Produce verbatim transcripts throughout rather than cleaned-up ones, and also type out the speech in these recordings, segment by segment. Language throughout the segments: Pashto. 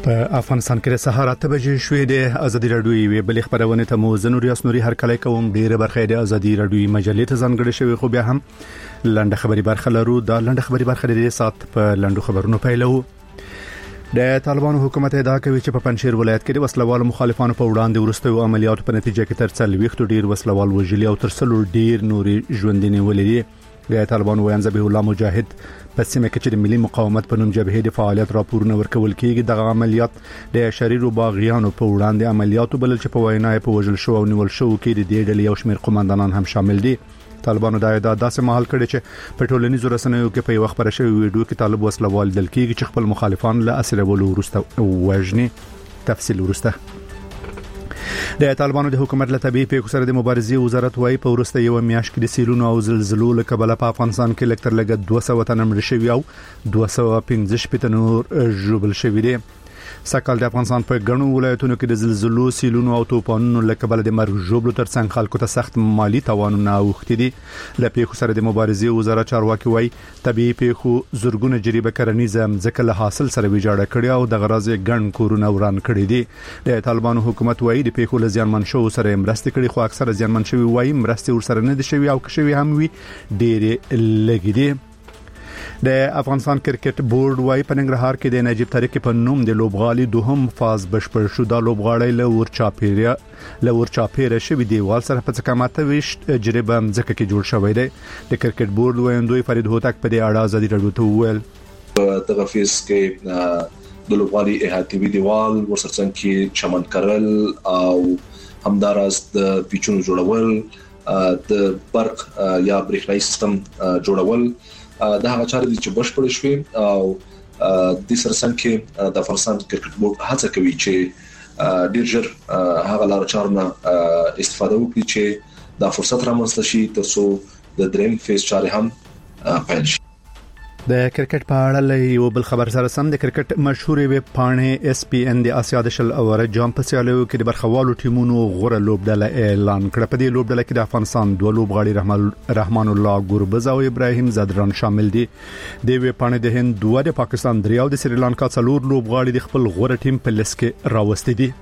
په افغانستان کې سهار اته بجې شوې د ازادي راډیو وی بل خبرونه ته مو زنور یاسنوري هر کله کوم ډیره برخه د ازادي راډیو مجلې ته ځانګړې شوی خو بیا هم لنډه خبري برخه لرو دا لنډه خبري برخه د سات په لنډو خبرونو پیلو. د طالبانو حکومت ادعا کوي چې په پنځیر ولایت کې د وسلوال مخالفانو په وړاندې ورستو عملیاتو په نتیجه کې تر څلوي خټو ډیر وسلوال وژلي او تر څلور ډیر نوري ژوندینه ولې د طالبانو ویان ذبیح الله مجاهد په سیمه کې چې د ملي مقاومت په نوم جبهه د فعالیت راپورونه ورکول کیږي د عملیات د شریر او باغیانو په وړاندې عملیاتو بلل چې په وینا په وژل شو او نیول شو کې د دې ډلې یو شمېر قومندانان هم شامل دي. طالبانو دا ادعا داسې مهال کړي چې په ټولنیزو رسنیو کې په یو خبره شوی ویډیو کې طالب وسلوال دل کیږي چې خپل مخالفان له اسره ولو ورسته وژني. تفصیل ورسته د طالبانو د حکومت له طبيعي پیښو سره د مبارزې وزارت وايي په ورسته یو میاشت کې د سیلونو او زلزلو له کبله په افغانستان کې لکتر لګ دوه سوه تنه مړ شوي او دوه سوه پنځه شپږ نور ژوبل شوي دي. سکهال د افغانستان په ګڼو ولایتونو کې د زلزلو سیلونو او توپانونو له کبله د مرګ ژوبلو ترڅنګ خلکو ته سخت مالی تاوانونه اوښتي دي. له پیښو سره د مبارزې وزارت چارواکي وايي طبيعي پیښو زورګونه جریبه کرنیزه ځکه له حاصل سره ویجاړه کړي او د غرازي ګڼ کورونه وران کړي دي. د طالبانو حکومت وايي د پیښو له زیانمن شو سره مرسته کړي خو اکثره زیانمن شوی وايي مرسته ور سره نه دي شوی او کښوی هم وي ډېر لګي دي. د افغانستان کرکټ بورډ وايي په ننګرهار کې د نجیب طارق په نوم د لوبغالي دوهم فاز بشپړ شو. د لوبغاړی له ورچاپیریا له ورچاپیره شوی دیوال سره په څکاماته وشت جریبه مځکه کې جوړ شوی دی. د کرکټ بورډ وایندوی فرید هوتک په دې اړه ازادي راډیو ته وویل دغه فیس کې د لوبغالي احاطوي دیوال ورسره کې چمن کرل او همدارس د پیچونو جوړول د برق یا برېښنايي سیستم جوړول دا هغه چارې چې بشپړ شوي او د سرسنګ کې د افغانستان کرکټ بورډ هڅه کوي چې ډیر ژر هغه لار چارنه استفاده وکړي چې دا فرصت رامنځته شي ترڅو د دریم فیز چارې هم پیل شي. د کرکټ په اړه یو بل خبر سره سم د کرکټ مشهور ویب پاڼې اس پی ان د اسیا د شل اوره جام په سیالیو کې د برخوالو ټیمونو غوړه لوبډله اعلان کړه. په دې لوبډله کې د افغانستان دوه لوبغاړي رحمان رحمان الله ګوربز او ابراهیم زادران شامل دي. د ویب پاڼې د هند دوه د پاکستان درې او د سریلانکا څلور لوبغاړي د خپل غوړه ټیم په لیست کې راوستي دي.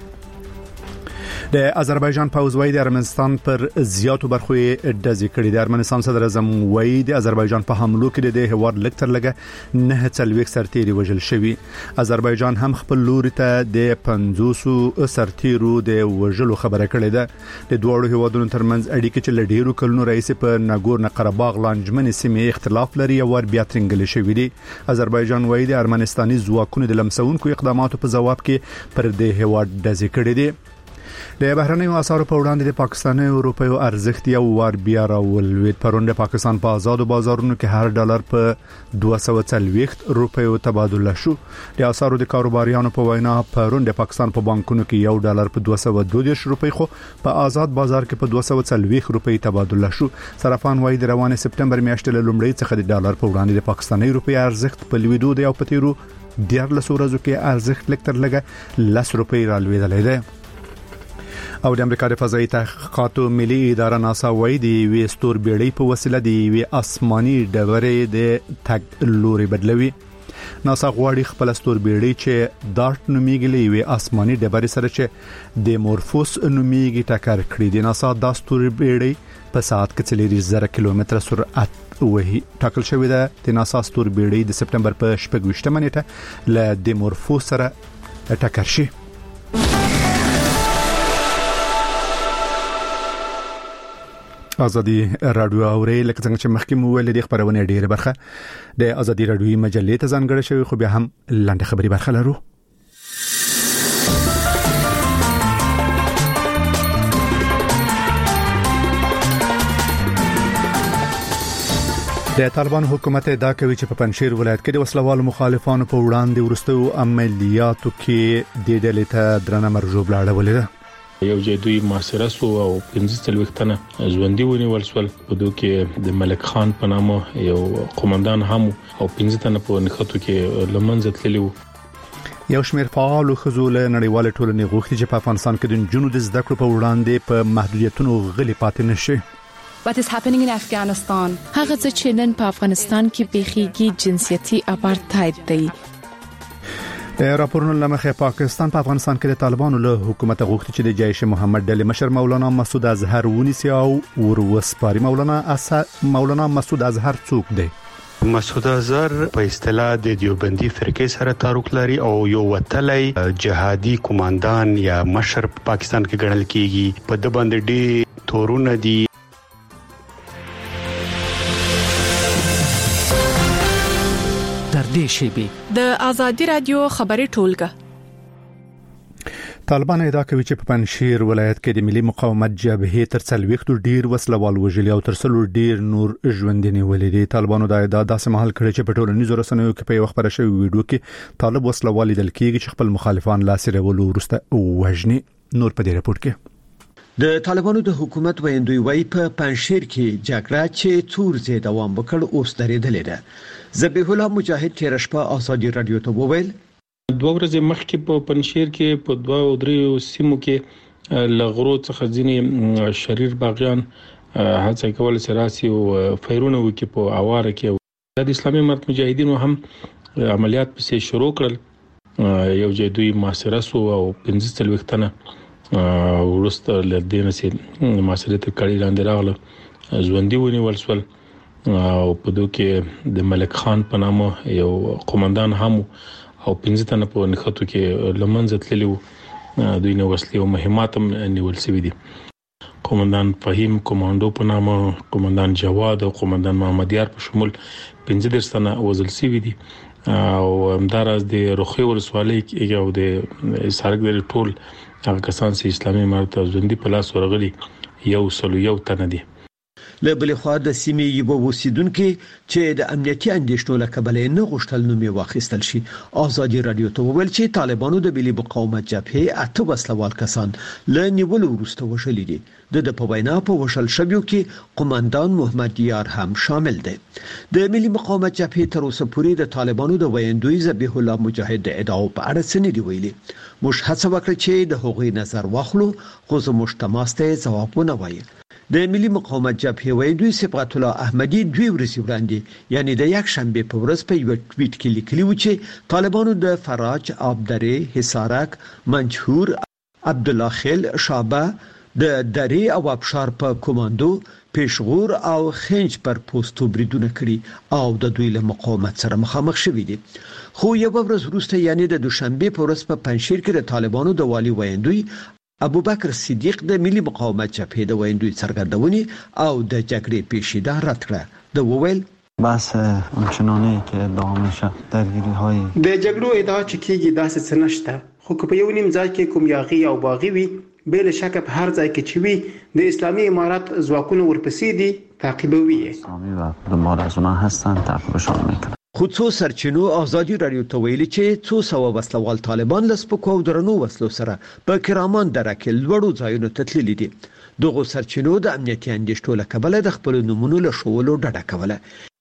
د آذربایجان پوځوي د ارمنستان پر زیاتو برخو ډزې کړې. د ارمنستان صدر اعظم وایي د آذربایجان په حملو کې د هواد لکتر لګه نه څلويخ سرتیري وژل شوی. آذربایجان هم خپل لوري ته د پنځوس سرتیرو د وژلو خبره کړې ده. د دوه هوادونو ترمنځ اړیکې چې لډیرو کلونو رئیس په ناګورنو قرهباغ لانجمن سیمې اختلاف لري او ور بیا ترنګل شوی دي. آذربایجان وایي د ارمنستاني ځواکونو د لمسونکو اقداماتو په جواب کې پر د هواد ډزې کړې دي. د بهرنیو اسعارو په وړاندې د پاکستاني اروپایي ارزښت یو وار بیا راولوي. پرون د پاکستان په آزادو بازارونو کې هر ډالر په دوه سوه څلوېښت روپیو تبادله شو. د اسعارو د کاروباریانو په وینا پرون د پاکستان په بانکونو کې یو ډالر په دوه سوه دوه دېرش روپۍ خو په آزاد بازار کې په دوه سوه څلوېښت روپۍ تبادله شو. صرافان وايي د روانه سپټمبر میاشتې له لومړۍ څخه د ډالر په وړاندې د پاکستاني روپۍ ارزښت په لویدو دی او په تیرو ډیر لسورزو کې ارزښت لکتر لګه لس روپۍ رالوېدلې ده. او د امریکا د فضایي تحقیقاتو ملي اداره ناسا وايي د وی ستور بیړۍ په وسیله د وی آسماني ډبرې د تګ لوري بدلوي. ناسا غواړي خپل ستور بیړۍ چې دارت نومیږي له وی آسماني ډبرې سره چې د مورفوس نومیږي ټکر کړي. د ناسا د ستور بیړۍ په ساعت کې څلور زره کیلومتره سرعت وهي ټاکل شوې ده. د ناسا ستور بیړۍ د سپټمبر په شپږ ویشتمه نیټه له د مورفوس سره ټکر شي. ازادي راډیو اوري لکه څنګه چې مخکې مو ویل دي خبرونه ډیره برخه د ازادي راډیو مجلې ته ځانګړې شوی خو بیا هم لنډه خبري برخه لرو. د طالبان حکومت ادعا کوي چې په پنځیر ولایت کې د وسلوال مخالفانو په وړاندې ورستو عملیاتو کې د ډلې ته درنه مرجوب لاړولې ده. یو جدوی محاصره سو او پنځه څلوېښت تنه ژوندۍ ونیول شول. په دوی کې د ملک خان په نامه یو قومندان هم او پنځه تنه په نښتو کې لمنځه تللي وو. یو شمېر فعال خزول نړیوال ټولنې غوښتي چې په افغانستان کې د جنونو د زده کړو په وړاندې په محدودیتونو غلي پاتې نشي. What is happening in Afghanistan? هغه څه چې نن په افغانستان کې پیښیږي جنسيتي اپارټاید دی. راپورونه لمخه پاکستان په افغانستان کې د طالبانو له حکومت غوښتي چې د جیش محمد ډلې مشر مولانا مسعود اظهر ونیسي او وروسپاري. مولانا اسا مولانا مسعود اظهر څوک دی؟ مسعود اظهر په اصطلاح د دیوبندي فرقې سره تعلق لري او یو وتلای جهادي کمانډان یا مشر په پاکستان کې ګڼل کیږي. په د باندې ډي تورونه دي. د آزادی رادیو خبري ټولګه. طالبان ادعا کوي چې په پنځشیر ولایت کې د ملي مقاومت جبهې تر څلويختو ډیر وسلوال وژلي او تر څلور ډیر نور ژوندني ولري. طالبانو دا ادعا داسې مهال کړې چې په ټولنیزو رسنیو کې په یو خبره شوی ویډیو کې طالب وسلوال لیدل کېږي چې خپل مخالفان لاسره ولو ورسته وژني. نور په دې راپور کې د طالبانو د حکومت ویندوی وای په پنځشیر کې جګړه چې څور زی دوام وکړ اوس درېدلې ده. ذبیح الله مجاهد تیر شپه آزادی رادیو ته وویل دوه ورځې مخکې په پنځشیر کې په دوه او درې سیمو کې لغړو څخه ځینې شریر باغیان هڅه کول سراسي او فیرونه وکي په اواره کې د اسلامي امارت مجاهدینو هم عملیات په شروع کړل. یو جدوی محاصره سو او پنځه وختنه ورسته لدینه سي محاصره ته کړي لاندې راغله ژوندۍ ونیول شول او په دوی کې د ملک خان په نامه یو قومندان هم او پنځه تنه په نخښتو کې لمنځه تللی وو. دوی نو وسلې او مهمات هم نیول شوی دي. قومندان فهیم کمانډو په نامه، قومندان جواد او قومندان محمد یار په شمول پنځه تنه وژل شوی دي او همدارس د روخي ولسوالۍ کې او د سارک د ټول هغه کسان چې اسلامي امارت ژوندۍ په لاس ورغلي یو سلو یو تنه دي. له بل خوا د سیمې یو اوسیدونکو چې د امنیتي اندېښنو له کبله نه غوښتل نومي واخیستل شي آزادي رادیو ته وویل چې طالبانو د ملي مقاومت جبهې اته وسلوال کسان له نیول وروسته وشل دي. د په وینا په وشل شویو کې قومندان محمد یار هم شامل دی. د ملي مقاومت جبهې تر اوسه پورې د طالبانو د ویندوی ذبیح الله مجاهد د ادعاو په اړه څه نه دی ویلي. موږ هڅه وکړه چې د هغوی نظر واخلو خو زموږ تماسته ځواب ونه وایي. د ملي مقاومت جبهې ویندوی صفات الله احمدی دوی ورسې وړاندې یعنی د یک شنبه په ورځ په یو ټویټ کې لیکلی و چې طالبانو د فراج، آبدره، حصارک، منجهور، عبد الله خیل، شابه د درې او ابشار په کمانډو، پېشغور او خنج پر پوسټو بریدونه کړي او د دوی له مقاومت سره مخامخ شوي دي. خو یو ورځ وروسته یعنی د دوشنبه په ورځ په پنځشیر کې د طالبانو د والی ویندوی ابو بکر صدیق د ملي مقاومت جبهې د ویندوی څرګندونې او د جګړې پیشیده رد کړه. د وویل بس همچنانه که ادامه میشه درگیری های د جګړو ادعا چې کیږي داسې څه نشته، خو په یو نیم ځای کې کوم یاغي او باغی وي بل شک په هر ځای کې چې وي د اسلامي امارت ځواکونو ورپسې دي تعقیبوي اسلامي و دنبال از اونها هستن تعقیبشون میکنن. خو څو سرچینو آزادی رادیو ته ویلي چې څو سو وسلوال طالبان لسپکو او درنو وسلو سره په کرمان دره کې لوړو ځایونو ته تللي دي. دغه سرچینو د امنیتي اندېښنو له کبله د خپل نمونو له شولو ډډه کوله.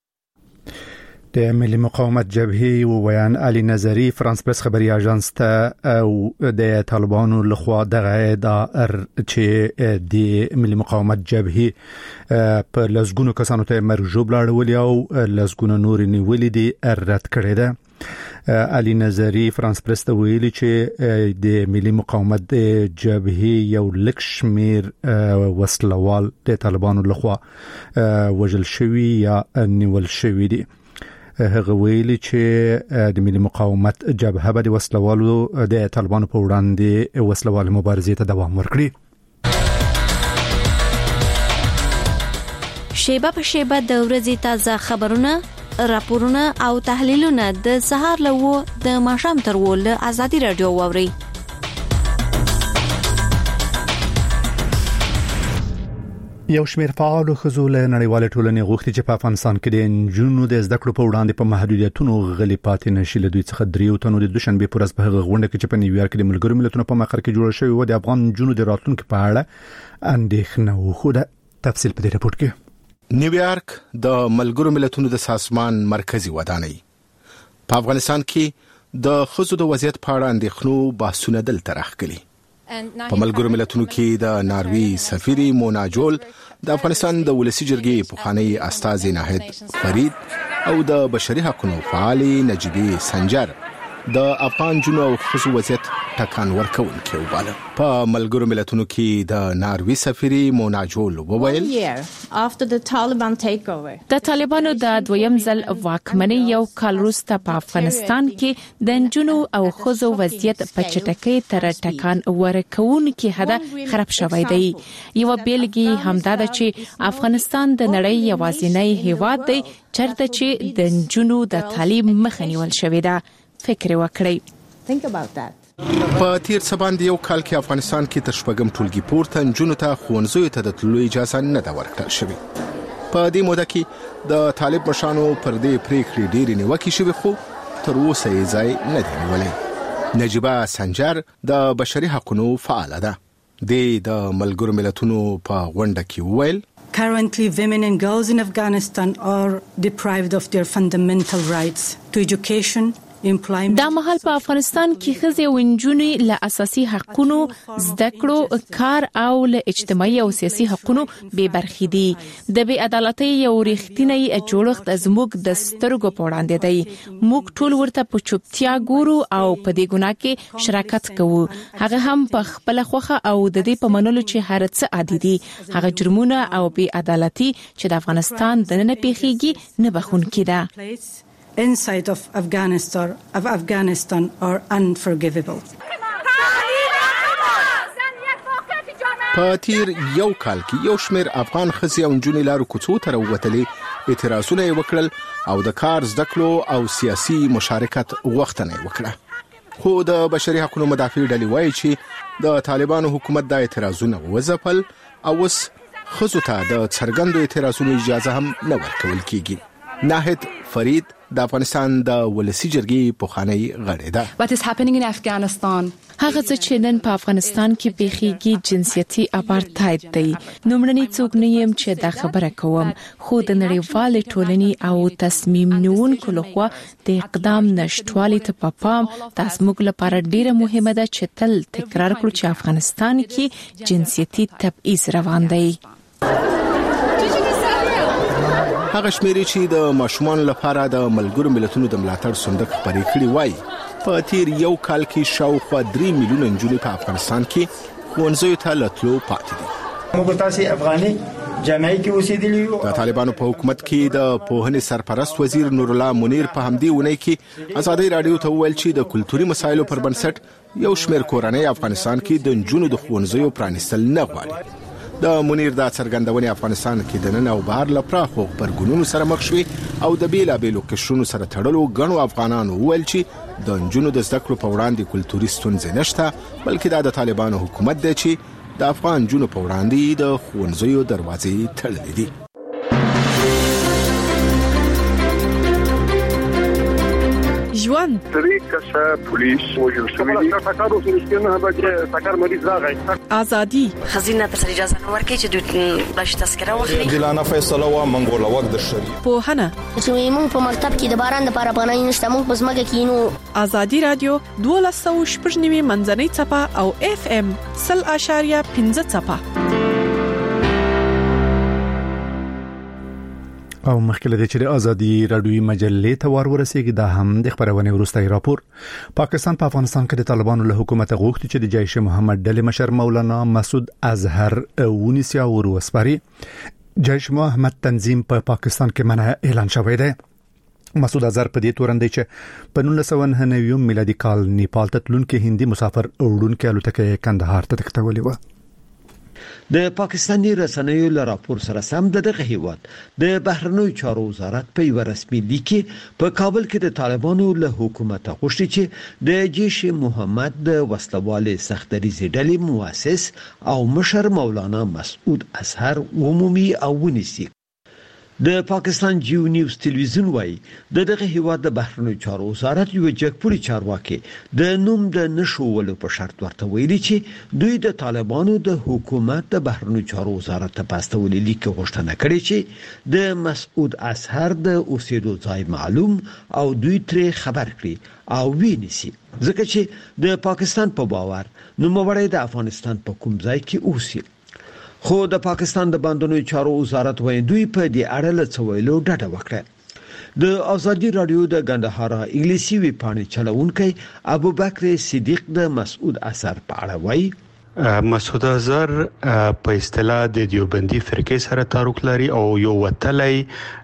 د ملي مقاومت جبهې و بیان علي نظری فرانس پریس خبري اژانس ته او د طالبانو لخوا دغه ادعا چې د ملي مقاومت جبهې په لزګونو کسانو ته مرجو بلاړولي او لزګونو نور نیولې دي رد کړی ده. علي نظری فرانس پریس ته ویلي چې د ملي مقاومت جبهې یو لکشمیر وسلوال د طالبانو لخوا وژل شوی یا نیول شوی دي. هغه ویلي چې د ملي مقاومت جبهه به د وسلوالو د طالبانو په وړاندې وسلوال مبارزې ته دوام ورکړي. شیبه په شیبه د ورځې تازه خبرونه، راپورونه او تحلیلونه د سهار له و د ماښام تر و له آزادي رادیو واوري. یو شمېر فعال خزو له نړیوال ټولنې غوښتي چې په افغانستان کې د جنونو د زده کړو په وړاندې په محدودیتونو غلي پاتې نشي. له دوی څخه دریو تنو د دوشنبه پر ورځ په هغه غونډه کې چې په نیویارک کې د ملګرو ملتونو په مقر کې جوړ شوی و د افغان جنونو د راتلونکو په اړه اندېښنه وښوده. تفصیل په دې راپور کې. نیویارک د ملګرو ملتونو د سازمان مرکزی ودانۍ په افغانستان کې د خزو د وضعیت په اړه اندېښنو بحثونه دلته راغلي. په ملګرو ملتونو کې د ناروی سفیر مونا جول، د افغانستان د ولسی جرګې پخوانی استاذ ناهید فرید او د بشري حقوقو فعال نجیبی سنجر د افغان جنو او خصوصي وضعیت ټکان ورکون کې وباله. په ملګرو ملتونو کې د ناروی سفیري مونا جول وویل د طالبانو د دویم ځل واکمنۍ یو کال وروسته په افغانستان کې د جنو او خصوصي وضعیت په چټکۍ تر ټکان ورکون کې هدا خراب شوی دی. یو بیلګي همدا ده چې افغانستان د نړۍ یوازینی هیواد دی چرته چې د جنو د تعلیم مخه نیول شوې ده. فکر وکړئ. په تیر سباند یو کال کې افغانستان کې تر شپږم ټولګي پورته نجونو ته ښوونځیو ته د تللو اجازه نه ده ورکړل شوې. په دې موده کې د طالب مشرانو پر دې پریکړې ډېرې نیوکې شوې خو تر اوسه یې ځای نه دی نیولی. نجیبه سنجر د بشري حقوقو فعاله ده. د ملګرو ملتونو په غونډه کې وویل Currently, women and girls in Afghanistan are deprived of their fundamental rights to education, دا مهال په افغانستان کې ښځې او نجونې له اساسي حقوقو، زده کړو، کار او له اجتماعي او سیاسي حقوقو بې برخې دي. د بې عدالتۍ یو ریښتینی جوړښت زموږ د سترګو په وړاندې دی. موږ ټول ورته په چوپتیا ګورو او په دې ګناه کې شراکت کوو. هغه هم په خپل خوخه او د دې په منلو چې هر څه عادي دي. هغه جرمونه او بې عدالتي چې د افغانستان د نه پیښیږي نه بخښونکې ده. Inside of Afghanistan of Afghanistan are unforgivable. په تیر یو کال کې یو شمېر افغان ښځې او نجونې لارو کوڅو ته راووتلې، اعتراضونه یې وکړل او د کار، زده کړو او سیاسي مشارکت غوښتنه یې وکړه. خو د بشري حقوقو مدافع ډلې وایي چې د طالبانو حکومت د اعتراضونه وځپل او اوس ښځو ته د څرګندو اعتراضونو اجازه هم نه ورکول کیږي. ناهد فرید د افغانستان د ولسی جرګې پوخانی غړی ده. What is happening in Afghanistan؟ هغه څه چې نن په افغانستان کې پیښیږي جنسیتي اپارټاید دی. نومړنی څوک نه یم چې دا خبره کوم، خو د نړیوال ټولنې او تصمیم نیونکو لخوا د اقدام نشټوالي ته په پام د زموږ لپاره ډیره مهمه ده چې تل تکرار کړو چې افغانستان کې جنسیتي تبعیض روان دی. هغه شمیرې چې د ماشومان لپاره د ملګرو ملتونو د ملاتړ صندوق پرې کړی وای په تیر یو کال کې شاوخوا درې میلیونه نجونې په افغانستان کې ښوونځیو ته لتلو پاتې دي. موږ تاسو افغاني جامعې کې اوسېدلی یو. د طالبانو په حکومت کې د پوهنې سرپرست وزیر نور الله منیر په همدې ونې کې ازادي رادیو ته ویل چې د کلتوري مسایلو پر بنسټ یو شمېر کورنۍ افغانستان کې د نجونو د ښوونځیو پرانیستل نه غواړي. د منیر د څرګندونې افغانستان کې د نن او بهر لپاره غبرګونونو سره مخ شوي او د بیلابېلو قشرونو سره تړلو غنو افغانانو ویل چې د نجونو د زده کړو په وړاندې کلتوري ستونزې نشته، بلکې دا د طالبانو حکومت دی چې د افغان جنو په وړاندې د ښوونځیو دروازې تړلې دي. ژوند درې کسه پولیس وژل شوي دي. ټاکارو سره نه هغه ټاکار مریض راغی. ازادي خزینه ته اجازه نه ورکړي چې دوی بلش تذکره واخلي. ګلانه فیصله وا منګوله وخت د شری په هنه چې موږ په مکتب کې د باران لپاره پناه نشته، موږ په ځمکه کې نو. ازادي رادیو دولس سوه شپږ نوي منځنۍ چپه او اف ام صفر اشاریه پنځه چپه. او مخکله د چیرې ازادي رادیوي مجلې ته ور ورسېږي دا هم د خبرونه وروستي راپور. پاکستان په افغانستان کې د طالبانو له حکومت غوښتي چې د جیش محمد ډلې مشر مولانا مسعود اظهر ونیسي او وسپاري. جیش محمد تنظیم په پا پاکستان کې منع اعلان شوی دی. مسعود اظهر په دې تورن دی چې په نولس سوه نهه نوي میلادي کال نیپال ته تلونکي هندي مسافر وړونکي الوتکه کندهار ته تښتولې و. د پاکستاني رسنیو له راپور سره سم دغه هیواد د بهرنیو چارو وزارت په یو رسمي لیک په کابل کې د طالبانو له حکومت غوښتي چې د جیش محمد د وسلوالې سختریزي ډلې مؤسس او مشر مولانا مسعود اظهر عمومي او ونیسي. د پاکستان جیو نیوز ټلویزیون وایي د دغه هیواد د بهرنیو چارو وزارت یو جګپوري چارواکي د نوم د نشوولو په شرط ورته ویلي چې دوی د طالبانو د حکومت د بهرنیو چارو وزارت ته پاستولې لیک غوښتنه کړې چې د مسعود اظهر د اوسېدو ځای معلوم او دوی ترې خبر کړي او ویني ځکه چې د پاکستان په باور نوموړی د افغانستان په کوم ځای کې اوسي. خو د پاکستان د باندنوي چارو وزارت وایي دوی په دې اړه له څه ویلو ډډه وکړه. د ازادي رادیو د ګندهارا انګلیسي وی پاڼې چلوونکی ابوبکر صدیق د مسعود اثر په اړه وایي. مسعود اظهر په اصطلاح د دیوبندي فرقې سره تعلق لري او یو وتلی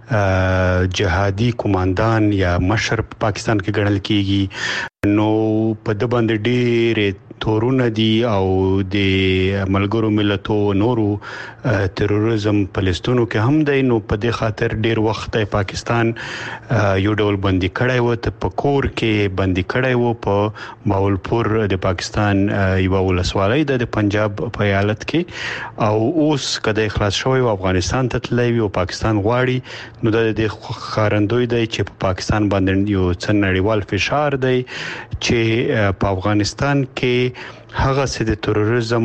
جهادي کمانډان یا مشر په پاکستان کې ګڼل کیږي. نو په د باندې ډېر تورونه دي او د ملګرو ملتو نورو تروریزم فلسطینو کې هم دی. نو په دې خاطر ډېر وخت پاکستان یو ډول بندي کړی و، ته په کور کې بندي کړی و په باولپور د پاکستان یو ولسوالۍ د پنجاب په ایالت کې، او اوس کله خلاص شوی او افغانستان ته تللی او پاکستان غواړي، نو د خارندوی دی چې په پاکستان باندې یو څن نړیوال فشار دی چې په افغانستان کې هغه څه د تروریزم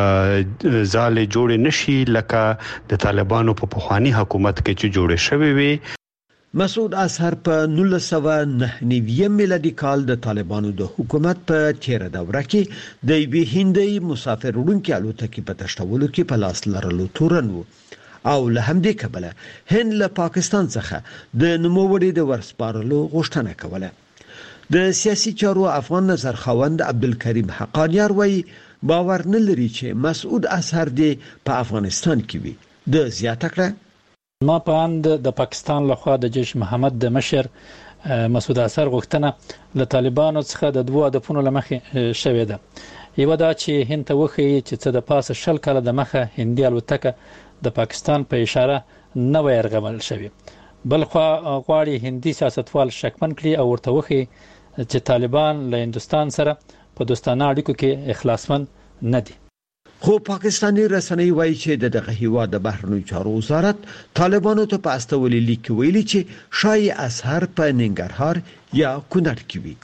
زال جوړ نشي لکه د طالبانو په پخوانی حکومت کې چې جوړ شوی وي. مسعود اظهر په نولس سوه نهه نوي میلادي کال د طالبانو د حکومت په تیره دوره کې د یوې هندي مسافر وړونکي الوتکې په تشتولو کې په لاس لرلو تورن وو، او له همدې کبله هند له پاکستان څخه د نوموړي د ورسپارلو غوښتنه کوله. د سیاسي چارو افغان نظر خوند عبدالکریم حقانیار وایي باور نه لري چې مسعود اظهر دی په افغانستان کې وي. د زیاته کړه ما په اند د پاکستان لخوا د جیش محمد د مشر مسعود اظهر غوښتنه له طالبانو څخه د دوه هدفونو لمخې شوې ده. یو دا چې هند ته وښیي چې څه د پاسه شل کاله د مخه هندي الوتکه د پاکستان په اشاره نه وای ارغمل شوی، بل خو غواړي هندي سیاستوال شکمن کړي او ورته وښيي چې طالبان له هندستان سره په دوستانه اړیکو کې اخلاصمن نه دي. خو پاکستاني رسنۍ وایي چې دغه هیواد د بهرنیو چارو وزارت طالبانو ته په استولې لیک ویلي چې شای اظهر په ننګرهار یا کونړ کې وي.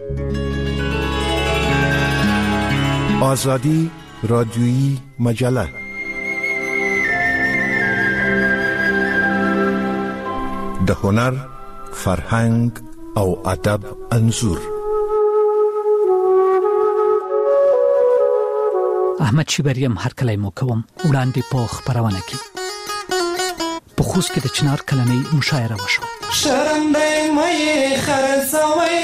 آزادی رادیویی مجله د هنر، فرهنګ او ادب انځور. احمد شیبریم هر کله مو کوم وړاندې په خبرونه کې په خوست کې د چنار کلنۍ مشاعره وشوه. شرمدې مې خرڅوي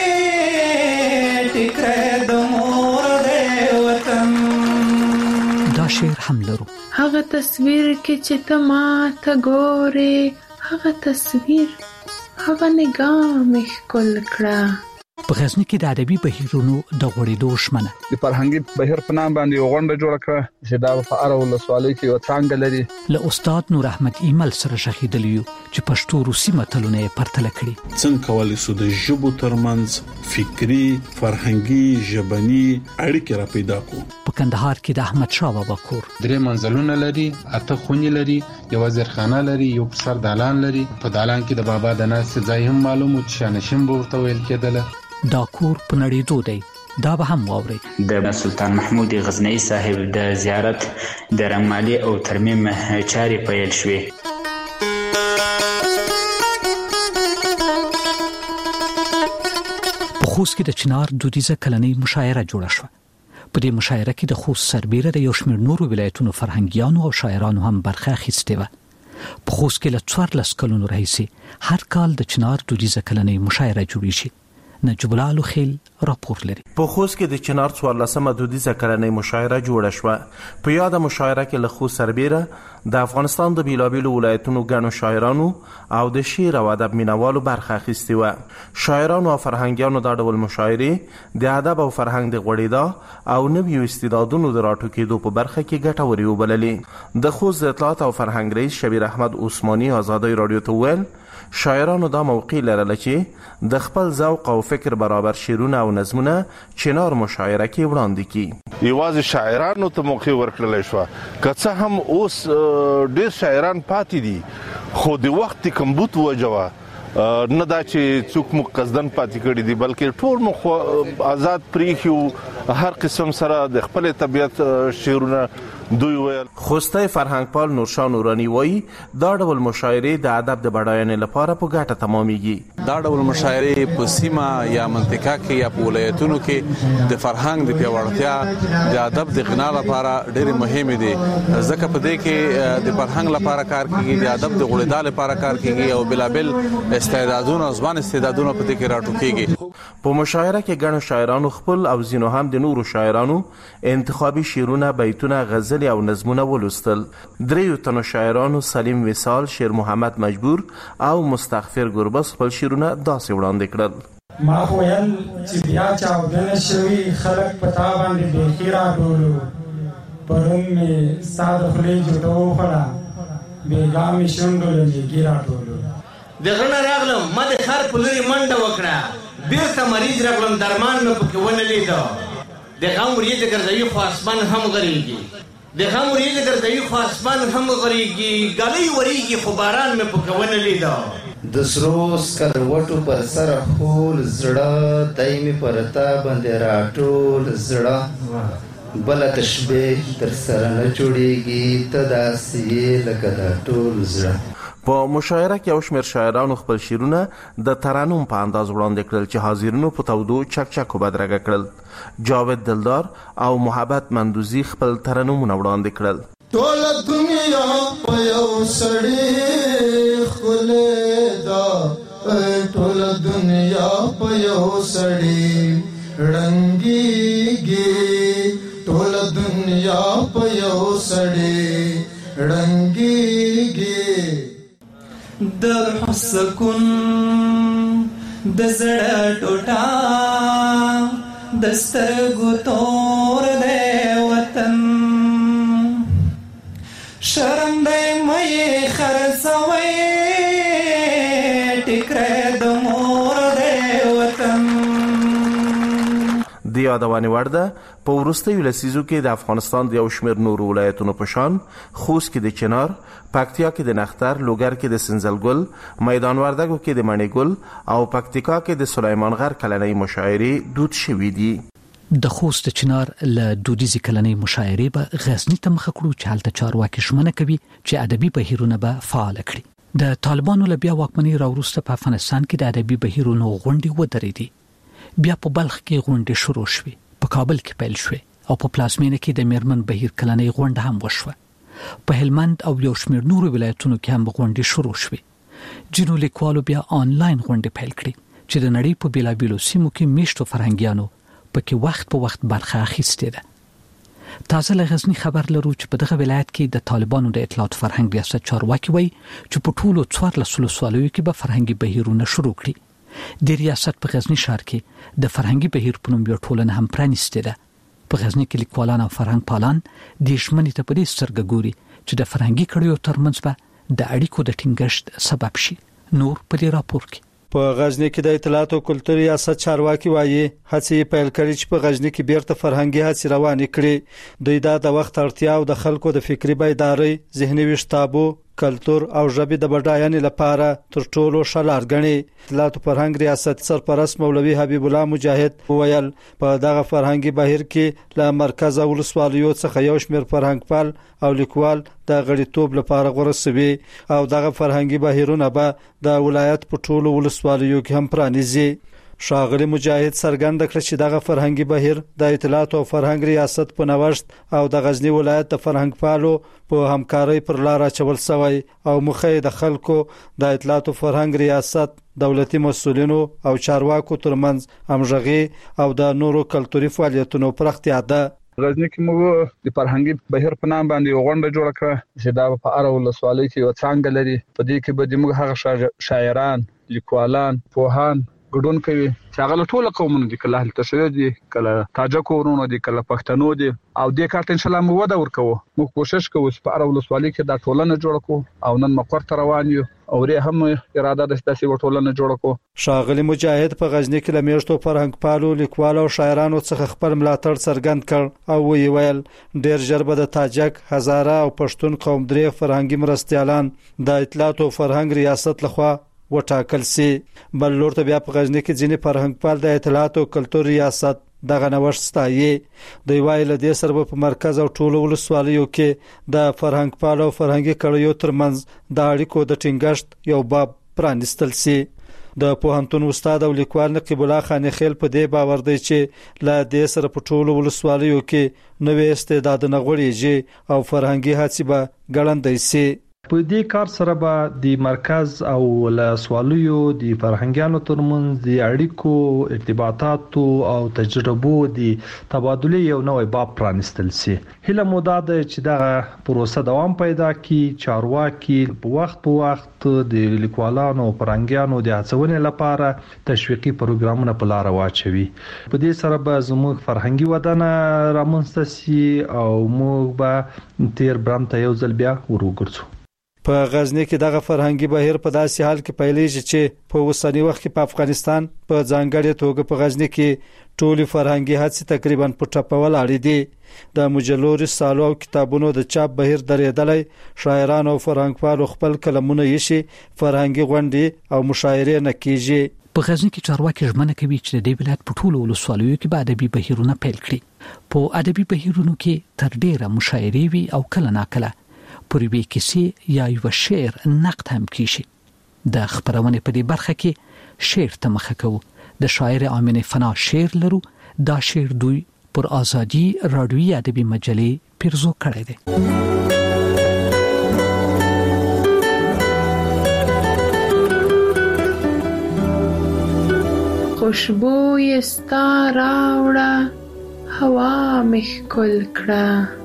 ټیکره د مور د وطن. دا شعر هم لرو. هغه تصویر کې چې ته ما ته ګورې، هغه تصویر هغه نگاه مې ښکل کړه. په غزنی کې د ادبي بهیرونو د غوړېدو شمنه د فرهنګي بهیر په نام باندې یو غونډه جوړه کړه چې دا په اړه ولسوالۍ کې یو څنګه لري. له استاد نور احمد ایمل سره شهیدلی یو چې پښتو روسي متلونه پرتل کړي. څنګه کولای شو د ژبو ترمنځ فکری فرهنګي ژبني اړیکې را پیدا کړو. په کندهار کې د احمد شاه بابا کور درې منزلونه لري، اته خونې لري، یو زیرخانه لري، یو سر دالان لري. په دالان کې د بابا د ناس ځای هم معلومو چې شانشین ورته ویل کېدله. دا کور په نړېدو دی، دا به هم واوري. د سلطان محمود غزنوي صاحب د زیارت د رنګمالي او ترمیم چارې پیل شوې. په خوست کې د چنار دودیزه کلنۍ مشاعره جوړه شوه. په دې مشاعره کې د خوست سربېره د یو شمېر نورو ولایتونو فرهنګیانو او شاعرانو هم برخه اخیستې وه. په خوست کې له څوارلس کلونو راهیسې هر کال د چنار دودیزه کلنۍ مشاعره جوړیږي. نجیب الله الخیل راپور لري. په خوست کې د چنار څوارلسمه دودیزه کلنۍ مشاعره جوړه شوه. په یاده مشاعره کې له خوست سربېره د افغانستان د بیلابیلو ولایتونو ګڼو شاعرانو او د شعر او ادب مینوالو برخه اخیستې وه. شاعرانو او فرهنګیانو دا ډول مشاعرې د ادب او فرهنګ د غوړېدا او نویو استعدادونو د راټوکېدو په برخه کې ګټورې وبللې. د خوست د اطلاعات او فرهنګ رئیس شبیر احمد عثماني آزادۍ رادیو ته وویل شاعرانو دا موقع لرله چې د خپل ذوق او فکر برابر شعرونه او نظمونه چنار مشاعره کې وړاندې کړي. یوازې شاعرانو ته موقع ورکړل شو، که څه هم اوس ډېر شاعران پاتې دي، خو د وخت کمبود وجوه نه دا چې څوک مو قصدن پاتې کړي دي، بلکې ټول مو آزاد پریښیو هر قسم سره د خپل طبيعت شعرونه دوی ویل. خوسته فرهنګپال نورشاه نورانی وایي دا ډول مشاعرې د ادب د بډاینې لپاره په ګټه تمامېږي. دا ډول مشاعرې په سیمه یا منطقه کې یا په ولایتونو کې د فرهنګ د پیاوړتیا د ادب د غنا لپاره ډېر مهمه دي، ځکه په دې کې د فرهنګ لپاره کار کیږي، د ادب د غوړېدا لپاره کار کیږي او بلابل استعدادونه ځوان استعدادونه په دې کې راټوکېږي. په مشاعره کې ګڼو شاعرانو خپل او ځینو هم د نورو شاعرانو انتخابي شعرونه، بیتونه، غزل او نظمونه ولوستل. دریو تنو شاعرانو سلیم وصال، شیر محمد مجبور او مستغفر ګربز خپل شعرونه داسې وړاندې کړل. ما ویل چې بیا چاودنه شوي خلک پتا باندې بیخي راټولو، پرون مې ساده خولې جوټه وخوړه، بېګا مې شونډو له میږي راټولو. د غره راغلم ما د خر په لورې منډه وکړه، بیرته مریض راغلم درمان مې پکې ونه لیده. د غم وریځې ګرځوي خو اسمان هم غریږي، د غم وریځې ګرځوي خو اسمان هم غریږي، ګلۍ وریږي خو باران مې پکې ونه لیده. د سرو سکروټو پر سر خول زړه، دایمي پر تا باندې راټول زړه، بل تشبیه در سره نه جوړیږي، ته داسې لکه د ټول زړه. په مشاعره کې یو شمېر شاعرانو خپل شعرونه د ترنم په انداز وړاندې کړل چې حاضرینو په تودو چکچکو بدرګه کړل. جاوید دلدار او محبت مندوزی خپل ترنمونه وړاندې کړل. ټول دنیا په یو سړی خلې دا، ټول دنیا په یو سړی رنگيږي، ټول دنیا په یو سړی رنگيږي. د حسکون د زړه ټوټه، د سترګو تور دی وطن، شرم دی مې خرڅوي ټیکری د مور دی وطن. د یادونې وړ ده په وروستیو لسیزو کې د افغانستان د یو شمېر نورو ولایتونو په شان خوست کې د چنار، پکتیا کې د نختر، لوګر کې د سنځل ګل، میدان وردګو کې د مڼې ګل او پکتیکا کې د سلیمان غر کلنۍ مشاعرې دود شوي دي. د خوست چنار له دودیزي کلنۍ مشاعرې به غزنی ته مخه کړو چې هلته چارواکي ژمنه کوي چې ادبي بهیرونه به فعال کړي. د طالبانو له بیا واکمنۍ راوروسته په افغانستان کې د ادبي بهیرونو غونډې ودرېدې. بیا په بلخ کې غونډې شروع شوې، په کابل کې پیل شوې او په پلازمینه کې د میرمن بهیر کلنۍ غونډه هم وشوه. په هلمند او یو شمېر نورو ولایتونو کې هم غونډې شروع شوې. ځینو لیکوالو بیا آنلاین غونډې پیل کړې چې د نړۍ په بیلابیلو سیمو کې میشتو فرهنګیانو پکې وخت په وخت برخه اخیستې ده. تازه له غزنی خبر لرو چې په دغه ولایت کې د طالبانو د اطلاعات فرهنګ ریاست چارواکي وایي چې په ټولو څوارلسو ولسوالیو کې به فرهنګي بهیرونه شروع کړي. د ریاست په غزنی ښار کې د فرهنګي بهیر په نوم یو ټولنه هم پرانیستې ده. په غزنی کې لیکوالان او فرهنګ پالان د ژمنې ته په دې سترګه ګوري چې د فرهنګي کړیو ترمنځ به د اړیکو د ټینګښت سبب شي. نور په دې راپور کې په غزنی کې د اطلاعات او کلتور ریاست چارواکي وایي هڅې پیل کړي چې په غزنی کې بیرته فرهنګي هڅې روانې کړي. دوی دا د وخت اړتیا او د خلکو د فکری بیداری، ذهني وشتابو، کلتور او ژبې د بډاینې لپاره تر ټولو ښه لار ګڼي. اطلاعات او فرهنګ ریاست سرپرست مولوي حبیب الله مجاهد وویل په دغه فرهنګي بهیر کې له مرکز او ولسوالیو څخه یو شمېر فرهنګپال او لیکوال د غړیتوب لپاره غوړه سوي او دغه فرهنګي بهیرونه به د ولایت په ټولو ولسوالیو کې هم پرانیزي. ښاغلي مجاهد څرګنده کړه چې دغه فرهنګي بهیر د اطلاعات او فرهنګ ریاست په نوښت او د غزنی ولایت د فرهنګپالو په همکارۍ پر لار اچول شوی او مخه د خلکو د اطلاعات او فرهنګ ریاست، دولتي مسؤلینو او چارواکو ترمنځ همغږي او د نورو کلتوري فعالیتونو پراختیا ده. غزنی کې موږ د فرهنګي بهیر په نام باندې یو غونډه جوړه کړه چې دا په اړه ولسوالۍ کې یو څنګه لري. په دې کې به موږ هغه شاعران، لیکوالان، پوهان ګډون کوي چې هغه ټول قومونه دي، کله اهل تشیع دي، کله تاجک ورونو دي، کله پښتنو دي او دې کارت ان شاء الله موږ ودا ورکو. موږ کوشش کوو چې په اړه ولسوالۍ کې دا ټولنه جوړ کړو او نن مقر ته روان یو او ری هم اراده ده چې دا ټولنه جوړ کړو. ښاغلي مجاهد په غزنی کې د میشتو فرهنګپالو، لیکوالو او شاعرانو څخه خپل ملاتړ څرګند کړ او وی ویل ډیر ژر به د تاجک، هزاره او پښتون قوم درې فرهنګي مرستيالان د اطلاعات او فرهنګ ریاست لخوا وټاکل سي. بل لور ته بیا په غزنی کې ځینې فرهنګپال د اطلاعات او کلتور ریاست، دغه نوښت ستایي. د وایل د سرب په مرکز او ټولو ولسوالیو کې د فرهنګ پالو فرهنګي کړیو ترمنځ د اړیکو د ټینګښت یو باب پرانستل سي. د پوهنتون استاد او لیکوال نقیب الله خان خیل په دې باور دی چې لا د سر په ټولو ولسوالیو کې نوې استعداد نه غوړيږي او فرهنګي هڅې به ګړندې سي. په دې کار سره به د مرکز او ولسوالیو د فرهنګیانو ترمنځ د اړیکو ارتباطات او تجربو د تبادله یو نوې باب پرانستل سي. هله موده ده چې دا پروسه دوام پیدا کړي، چارواکي په وخت په وخت د لیکوالانو او فرهنګیانو د هڅونې لپاره تشویقي پروګرامونه په لار واچوي. په دې سره به زموږ فرهنګي ودانه رامنځته سي او موږ به تیر برم ته یو ځل بیا ورګرځو. په غزنی کې دغه فرهنګي بهیر په داسې حال کې پیلېږي چې په اوسنی وخت کې په افغانستان په ځانګړي توګه په غزنی کې ټولې فرهنګي هڅې تقریبا په ټپه ولاړې دي. د مجلو رسالو او کتابونو د چاپ بهیر درېدلې، شاعرانو او فرهنګپالو خپل کلمونه یې شي فرهنګي غونډې او مشاعرې نه کیږي. په غزنی کې چارواکي ژمنه کوي چې د دې ولایت په ټولو ولسوالیو کې به ادبي بهیرونه پیل کړي. په ادبي بهیرونو کې تر ډیره مشاعرې وي او کله ناکله پوری وی کیسې یا یو شعر نقد هم کیږي. د خبرونه په دې برخه کې شعر ته مخه کوو. د شاعر امین فنا شعر لرو. دا شعر دوی پر ازادي رادیویي ادبي مجلې پیرزو کړی دی. خوشبوی ستا راوړه هوا مخ کل کړه،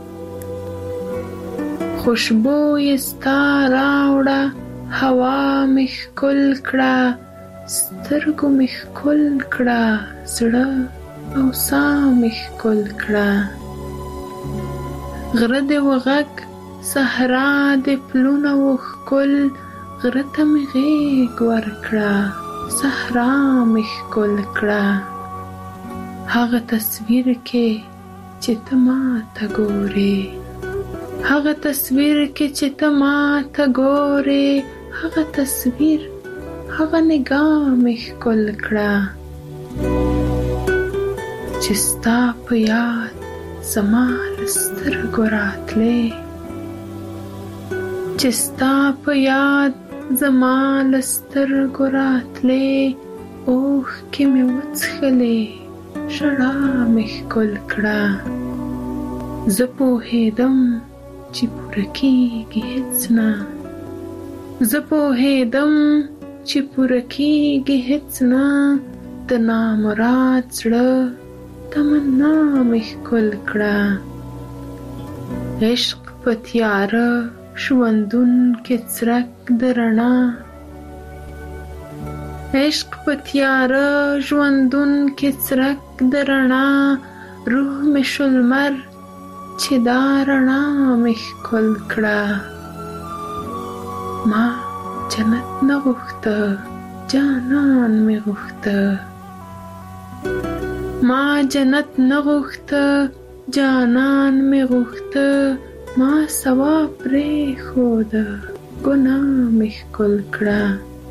خوشبوی ستا راوړه هوا مخ کل کړه، سترګو مخ کل کړه، زړه او سا مخ کل کړه. غره دې وغږ صحرا دې پلونه وښکل، غره ته مې غېږ ورکړه، صحرا مخ کل کړه. هغه تصویر کې چې ته ما ته ګورې، هغه تصویر کې چې ته ما ته ګورې، هغه تصویر هغه نگاه مې ښکل کړه، چې ستا په یاد زما له سترګو راتلې، چې ستا په یاد زما له سترګو راتلې، اوښکې مې وڅښلې، ژړا مې ښکل کړه. زه پوهېدم چې پوره کېږي هېڅ نه، زه پوهېدم چې پوره کېږي هېڅ نه، د نامراد زړه تمنا مې ښکل کړه. عشق په تیاره ژوندون کې څرک د رڼا، عشق په تیاره ژوندون کې څرک د رڼا، روح مې شو لمر چې دا رڼا مې ښکل کړه. ما جنت نه غوښته جانان مې غوښته، ما جنت نه غوښته جانان مې غوښته، ما ثواب پرېښوده ګناه مې ښکل کړه.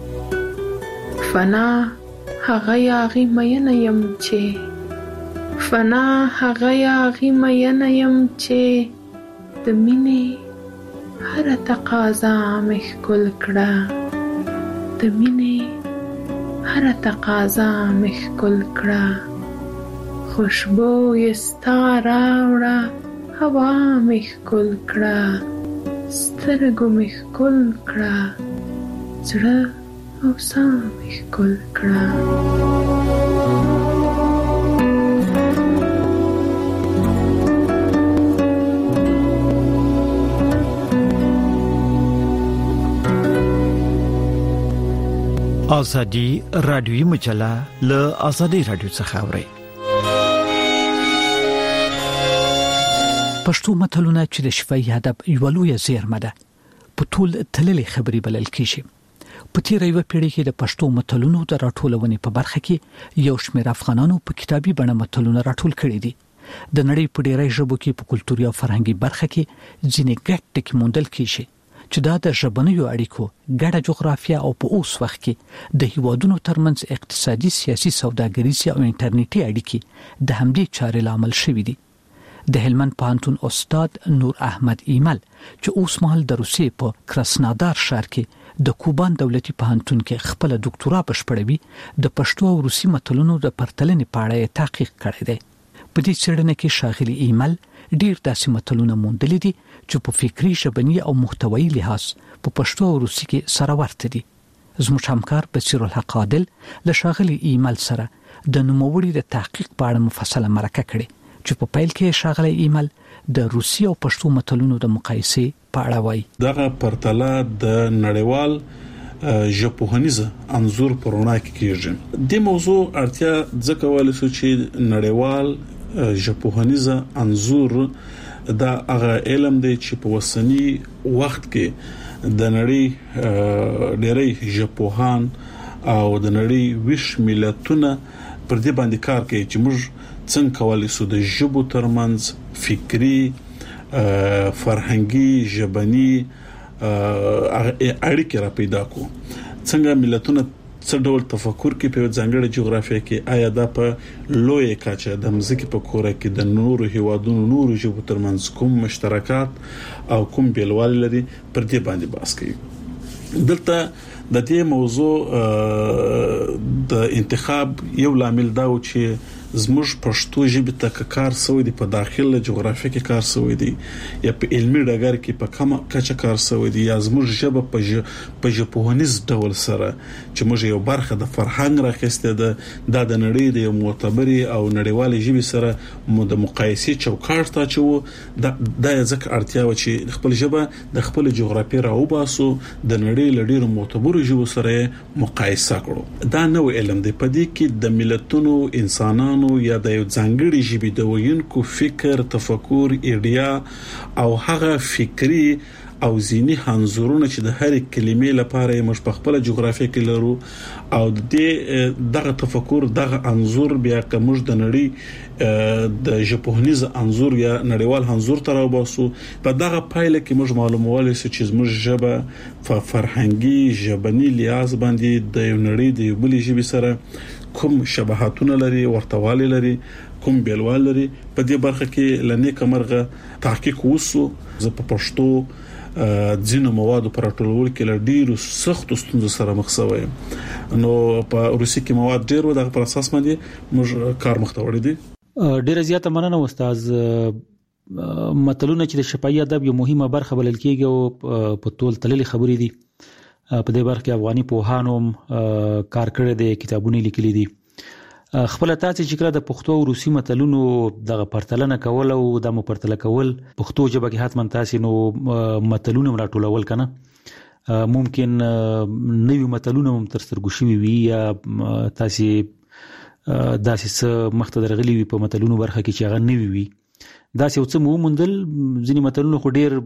فنا هغه یاغي مینه یم چې، فنا هغه یاغي مینه یم چې، د مینې هره تقاضا مې ښکل کړه، د مینې هره تقاضا مې ښکل کړه. خوشبوی ستا راوړه هوا مې ښکل کړه، سترګو مې ښکل کړه، زړه او سا مې ښکل کړه. ازادي رادیوي مجله له ازادي رادیو څخه اوري. پښتو متلونه چې د شفاهي ادب یو لوی زیرمه ده، په ټول تللې خبري بلل کیږي. په تیر یو پیړۍ کې د پښتو متلونو د راټولونې په برخه کې یو شمېر افغانانو په کتابي بڼه متلونه راټول کړي دي. د نړۍ په ډیری ژبو کې په کلتوري او فرهنګي برخه کې ځینې ګډ ټکي موندل کیږي چې دا د ژبنیو اړیکو ګډه جغرافیه او په اوس وخت کې د هیوادونو ترمنځ اقتصادي سیاسي سوداګریزي او انټرنیټي اړیکې د همدې چارې لامل شوې دي. د هلمند پوهنتون استاد نور احمد ایمل چې اوس مهال د روسیې په کراسنادار ښار کې د کوبان دولتي پوهنتون کې خپل ډاکټورا بشپړوي د پښتو او روسي متلونو د پرتلنې په اړه تحقیق کړی دی. په دې څېړنه کې ښاغلي ایمل ډیر داسې متلونه موندلي دي چې په فکری ژبني او محتوایي لحاظ په پښتو او روسي کې سره ورته دي. زموږ همکار بصیر الحق عادل له ښاغلي ایمل سره د نوموړي د تحقیق په اړه مفصله مرکه کړې چې په پیل کې ښاغلي ایمل د روسي او پښتو متلونو د مقایسې په اړه وایي. دغه پرتله د نړیوال ژبپوهنیزه انزور پرونه کې کېږي. د موضوع اړتیا ځکه ولې چې نړیوال ژبپوهنیزه انزور دا هغه علم دی چې په وسنی وخت کې د نړۍ ډېری ژبپوهان او د نړۍ ویش ملتونه پر دې باندې کار کوي چې موږ څنګه کولای شو د ژبو ترمنځ فکری فرهنګي ژبني اړیکې را پیدا کو. څنګه ملتونه څه ډول تفکر کې په ځانګړي جغرافیه کې آیا دا په لوی کچه د مزګي په کوره کې د نورو هیوادونو نورو ژبو ترمنځ کوم مشترکات او کوم بیلوال لري پر دې باندې بحث کوي. دلته د دې موضوع د انتخاب یو لامل دا و چې زموږ پښتو ژبه ته کار سوی دی په داخله جغرافیه کې کار سوی دی یا په علمي ډګر کې په کومه کچه کار سوی دی یا زموږ ژبه په په ژبپوهنیز ډول سره چې موږ یو برخه د فرهنګ راخسته ده د نړۍ د یو معتبري او نړیوالې ژبې سره مو د مقایسې چوکاټ ته چو د د ځکه اړتیا و چې خپل ژبه د خپل جغرافیه راوباسو د نړۍ لډیرو معتبرو ژبو سره مقایسه کړو. دا نو علم دی په دې کې د ملتونو انسانانو یا د یو ځانګړي ژبې د وینکو فکر تفکر ایډیا او هغه فکری او ذهني انزورونه چې د هر کلمې لپاره موږ په خپل جغرافیه کې لرو او د دغه تفکر دغه انزور بیا کوم د نړۍ د ژبپوهنیز انزور یا نړیوال انزور تر وباسو په دغه پایله کې موږ معلومولای شو چې موږ ژبه په فرهنګي ژبني لحاظ باندې د نړۍ د بلې ژبې سره کوم شباهتونه لري ورتهوالي لري کوم بیلوال لري. په دې برخه کې لنی کمرغه تحقیق وسو زه په پښتو ځینو موادو پر ټولول کې لډیرو سخت ستونزو سره مخ شوم. نو په روسي کې مواد ډیر و دغه پر اساس باندې موږ کار مختوړی دي. ډیره زیاته مننه استاد. متلونه چې د شفاهي ادب یو مهمه برخه بلل کېږي او په ټول تللي خبرې دي. په دې برخه کې افغاني پوهانو کار کړی دی، کتابونه لیکلي دي. خپل تاسو چې کله د پښتو او روسي متلونو د پرتلنه کول او د مو پرتله کول پښتو ژبه کې حتما تاسو نو متلونه راټولول کنه ممکن نوې متلونه هم تر سترګو شوي وي یا تاسو داسې مخته درغلي وي په متلونو برخه کې چې هغه نوې وي. داسې یو څه مو مندل ځینې متلونه خو ډیر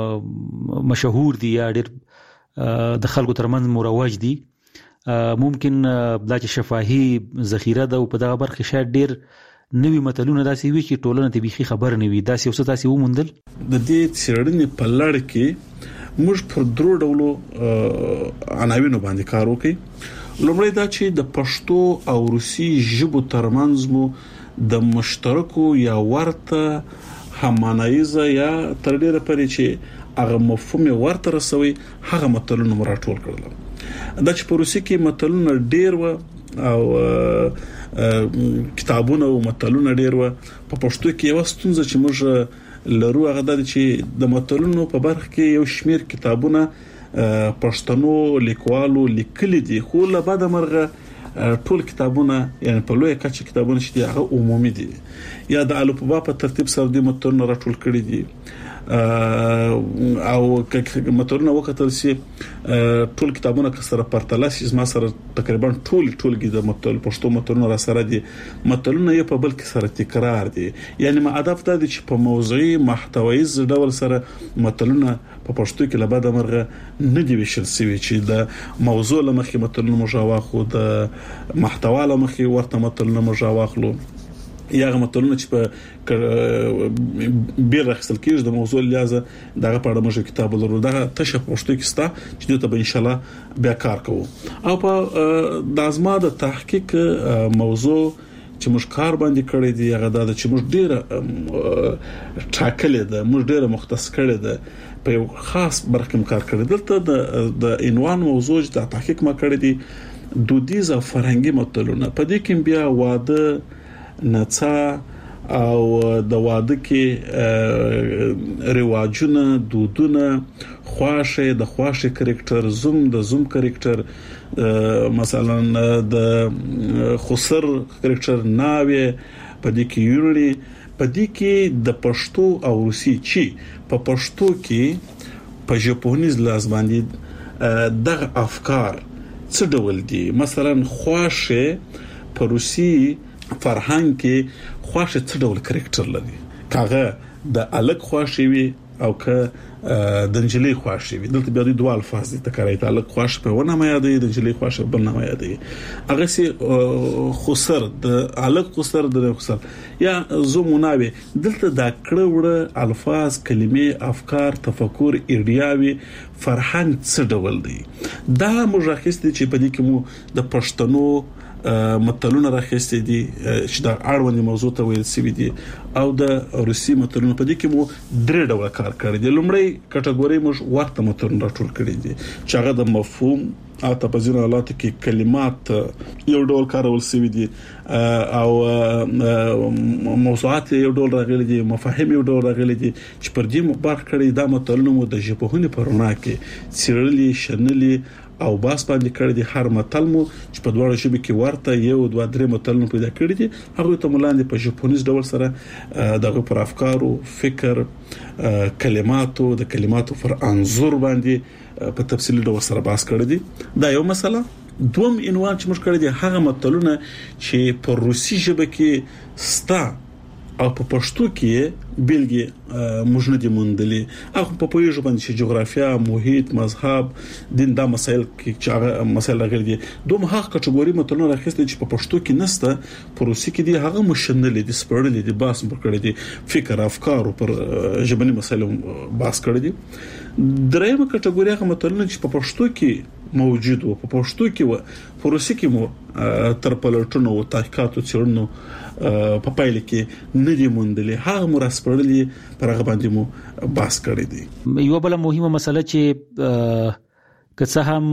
مشهور دي یا ډیر د خلکو ترمنځ مروج دي. ممکن دا چې شفاهي ذخیره ده او په دغه برخه شاید ډیر نوې متلونه داسې وي چې ټولنه ته بيخي خبر نه وي. داسې اوس تاسو ومندل د دې څېړنې په لړ کې موږ پر درو ډولو عناوینو باندې کار وکړو. لومړی دا چې د پښتو او روسي ژبو ترمنځ مو د مشترکو یا ورته همانایزه یا تر ډیره پرې چې هغه مفهوم ورته رسوي هغه متلونه راټول کړل. دا چې په روسي کې متلونه ډیر و او کتابونه او متلونه ډیر و، په پښتو کې یو ستونزه چې موږ لرو هغه د چې د متلونو په برخه کې یو شمیر کتابونه پښتنو لیکوالو لیکلي دي خو له بعد مرغه ټول کتابونه یعنی په لوی کچه کتابونه چې هغه عمومي دي یا د الفبا په ترتیب سره د متلونه راټول کړي دي او متلونه وکتل سي ټول کتابونه کسره پرتله سي ما سره تقریبا ټول ټولګي د متل پښتو متلونه را سره دي. متلونه یې په بل کې سره تکرار دي یعنی ما هدف دا دي چې په موضوعي محتوایي ډول سره متلونه په پښتو کې لباده مرغه نه دی وشل سوي چې د موضوع لمخې متلونه مجاواخو د محتوا لمخې ورته متلونه مجاواخلو یا متلونه چې په بیر راخصل کېږي د موضوع لیازه دغه په اړه موږ کتاب ولرو دغه تشه پښتو کې ستا چې ته به ان شاء الله بیا کار کوو او په د ازما د تحقیق موضوع چې موږ کار باندې کړی دی هغه دا چې موږ ډیره ټاکلې ده موږ ډیره مختص کړی ده په یو خاص برخه کار کړی دلته د عنوان موضوع د تحقیق ما کړی دی دودیز او فرهنګي متلونه په دې کې بیا واده نڅا او د واده کې رواجونه دودونه خواشه د خواشه کریکټر زوم د زوم کریکټر مثلا د خسر کریکټر ناوې په دې کې یوري په دې کې د پښتو او روسي چې په پښتو کې په ژبونیز لاس باندې دغه افکار څه ډول دي مثلا خواشه په روسي فرهنګ کې خواشه څه ډول کریکټر لري کاغه د الګ خواشه وي او که د انجلي خواشه وي دلته بیا د دوه الفاظ دي تکرای ته الګ خواشه په ونه ما یادې د انجلي خواشه بل نه ما یادې هغه سي خسر د الګ خسر د خسر یا زوموناوي دلته دا کړه وړه الفاظ کلمې افکار تفکر ایډیاوي فرهنګ څه ډول دی دا مجرخص دي چې په دې کې مو د پښتنو متلونه راخېستې دي چې دا اړوند موضوع ته ویل سوي دي او د روسي متلونه په دې کې مو درې ډول کار کړی دی لومړی کټګوري مو ورته متلونه راټول کړی دي چې هغه د مفهوم او تپزینه حالات کې کلمات یو ډول کارول سوي دي او موضوعات یو ډول راغلي دي مفاهیم یو ډول راغلي دي چې پر دې مبارک کړی دا متلونه مو د ژبهونی پرونه کې سیرلی شنلی او باس باندې کړی دي هر متل مو چې په دواړو ژبه کې ورته یو دوه درې متلونه پیدا کړی دي هغه ته ملاندې په ژبونیز ډول سره دغه پر افکارو فکر کلماتو د کلماتو پر انزور باندې په تفصیلی ډول سره باس کړی دي دا یو مسله دوم عنوان چې موږ کړی دي هغه متلونه چې په روسي ژبه کې ستا او په پښتو کې بیلګې موږ نه دي موندلې هغه په پوهیږو باندې چې جغرافیا محیط مذهب دین دا مسایل چې هغه مسایل راغلي دي دوم هغه کټګوري متلونه راخېستل چې په پښتو کې نسته په روسي کې دي هغه مشنلې دي سپړلې دي باس پر کړې دي فکر افکار پر ژبني مسایل باس کړې دي درېمه کټګوري هغه متلونه چې په پښتو کې موجود وو په پښتو کې و په روسي کې مو تر پلټونو او تحقیقاتو څېړنو په پایله کې نه دي موندلې هغه مرسپړلې پر هغه باندې مو باس کړی دي یو بل مهمه مسله چې که څه هم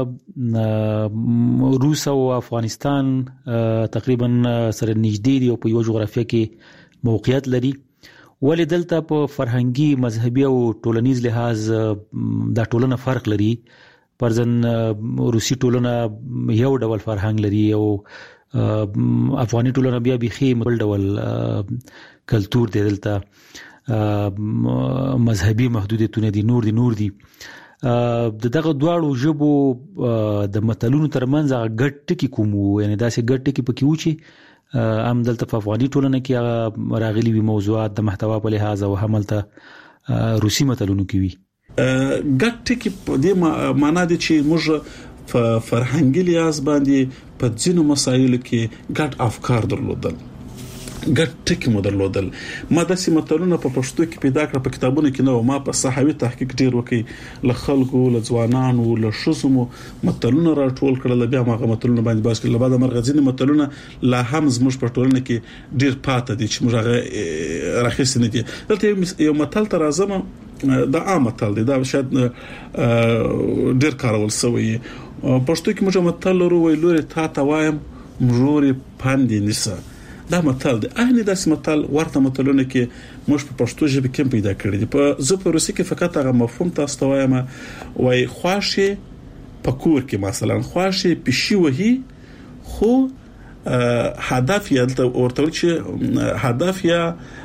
روس او افغانستان تقریبا سره نږدې دي او په یو جغرافیه کې موقعیت لري ولې دلته په فرهنګي مذهبي او ټولنیز لحاظ دا ټولنه فرق لري پرځن روسي ټولنه یو ډول فرهنګ لري او افغاني ټولنه بیا بيخي بل ډول کلچر دی دلته مذهبي محدودیتونه دي نور دي نور دي دغه دواړو ژبو د متلونو ترمنځ غټ ټکی کوم یعنی دا سه غټ ټکی پکې و چې ام دلته په افغاني ټولنه کې راغلي وي موضوعات د محتوا په لحاظ او حملته روسي متلونو کې وي غټ ټکی په دې معنا دي چې موږ فرهنګي لیاز باندې په ځینو مسایلو کې غټ افکار درلودل غټ ټکی مو درلودل ما د سیمتلونو په پښتو کې پیدا کړ په کتابونو کې نو ما په صحوي تحقیق ډیر وکي ل خلکو ل ځوانانو ل شوسمو متلونه راټول کړل بیا ما متلونه باندې باس کړل بعد مرغزین متلونه لا هم زموږ په ټولنه کې ډیر پاتې دي چې موږ راخېسنه دي دلته یو متل تر اعظم دا عام متل دی دا شاید ډیر کارول سوی پښتو کې موږ متل ورو ویلوري تا تا وایم مجوري پاندې نسا دا متل دی اهنی داسې متل ورته متلونه کې موږ په پښتو ژبه کې پیدا کړی دي په زه په روسي کې فقط هغه مفهوم تاسو ته وایم وای خواشه پکور کې مثلا خواشه پشي وهي خو هدف یې ورته چې هدف یا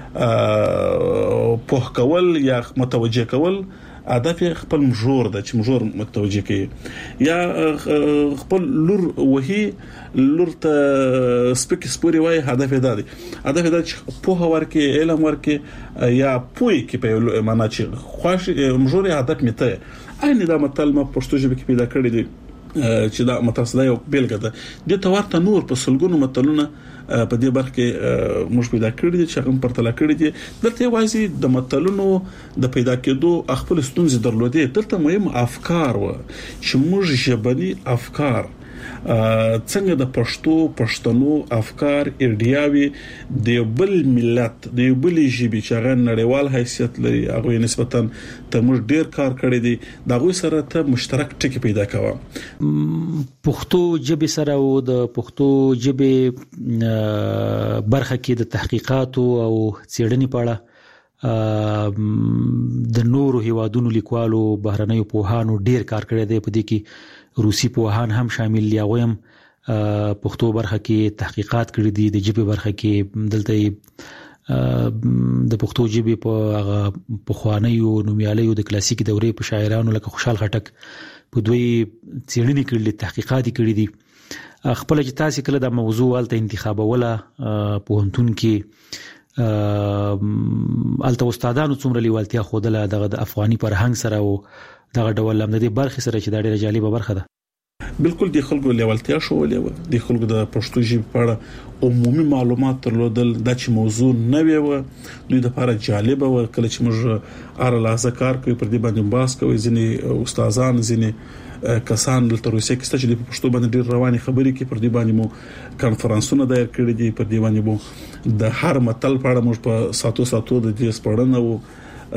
په کول یا متوجه کول هدف خپل مجور د چې مجور متوجه کوي یا خپل لور وهي لور ته سپک سپوري وای هدف دا دی هدف دا چې په ورکه علم ورکه یا پوي کې په معنا چې خوښ مجور هدف میته اینه دا متل ما پښتو ژبه کې پیدا کړی دی چې دا مترسده یو بیلګه ده د تورته نور په سلګونو متلونه په دې برخه کې موږ پیدا کړی دي چې هغه پرتله کړی دي دلته وایي د متلونو د پیدا کېدو خپل ستونزې درلودې دلته مهم افکار و چې موږ ژبني افکار څنګه د پښتو پښتنو افکار ایډیاوي د بل ملت د بل ژبې چې هغه نړیوال حیثیت لري هغه نسبتا ته موږ ډیر کار کړی دی دا غوي سره ته مشترک ټکی پیدا کوه پښتو ژبې سره او د پښتو ژبې برخه کې د تحقیقات او څېړنې په اړه د نورو هیوادونو لیکوالو بهرنیو پوهانو ډیر کار کړی دی په دې کې روسي پوهان هم شامل دي او هم پښتو برخه کې تحقیقات کړي دي د ژبې برخه کې دلته د پښتو ژبې په هغه پخوانیو نومیالیو د کلاسیکي دورې په شاعرانو لکه خوشحال خټک په دوی څېړنې کړي تحقیقات کړي دي خپل چې تاسو کله د موضوع والته انتخابوله په هنتون کې الته استادانو څومره لیوالتیا خوده د افغاني فرهنګ سره او دغه ډول لم د دې برخه سره چې د ډېر جالبه برخه ده بالکل د خلکو لیوالتیا شولې و د خلکو د پښتو ژبې په اړه عمومي معلومات ترلودل د چې موضوع نه وي و دوی د لپاره جالبه و کله چې موږ اره لازم کار کوي پر دې باندې باس کوي ځینې استادان ځینې کسان د روسیې کې چې د پښتو باندې ډېر رواني خبرې کوي پر دې باندې مو کانفرنسونه دایر کړي دي پر دې باندې مو د هر متل په اړه موږ په ساتو ساتو د دې سپړنه و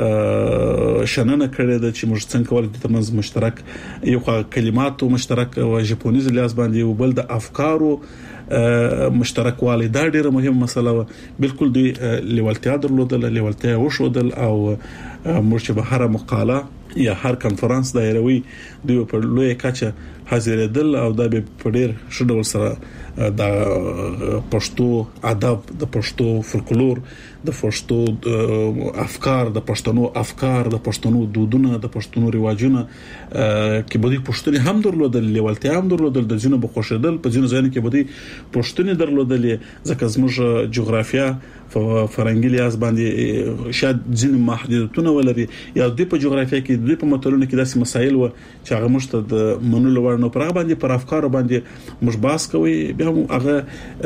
شننه کړې ده چې موږ څنګه کولای د ترمنځ مشترک یو کلماتو مشترک او ژبونیز لیاس باندې یو بل د افکارو مشترک والی دا ډیره مهمه مسله و بالکل دی لیوالتیا درلودل لیوالتیا وشودل او موږ چې به هر مقاله یا هر کانفرنس دایروي دوی په لوی کچه حاضرېدل او دا به په ډیر ښه ډول سره د پښتو ادب د پښتو فولکلور د پښتو افکار د پښتنو افکار د پښتنو دودونه د پښتنو رواجونه کې بده پښتني هم درلودل لیوالتیا هم درلودل د ځینو بخښدل په ځینو ځایونو کې بده پښتني درلودل ځکه زموږ جغرافیا فرنګي لیاس باندې شاید ځینې محدودیتونه ولري یا د په جغرافیا کې د په متلونو کې داسې مسایل و چې هغه مشته د منلو وړ نه پر باندې پر افکار باندې مش باس کوي بیا هغه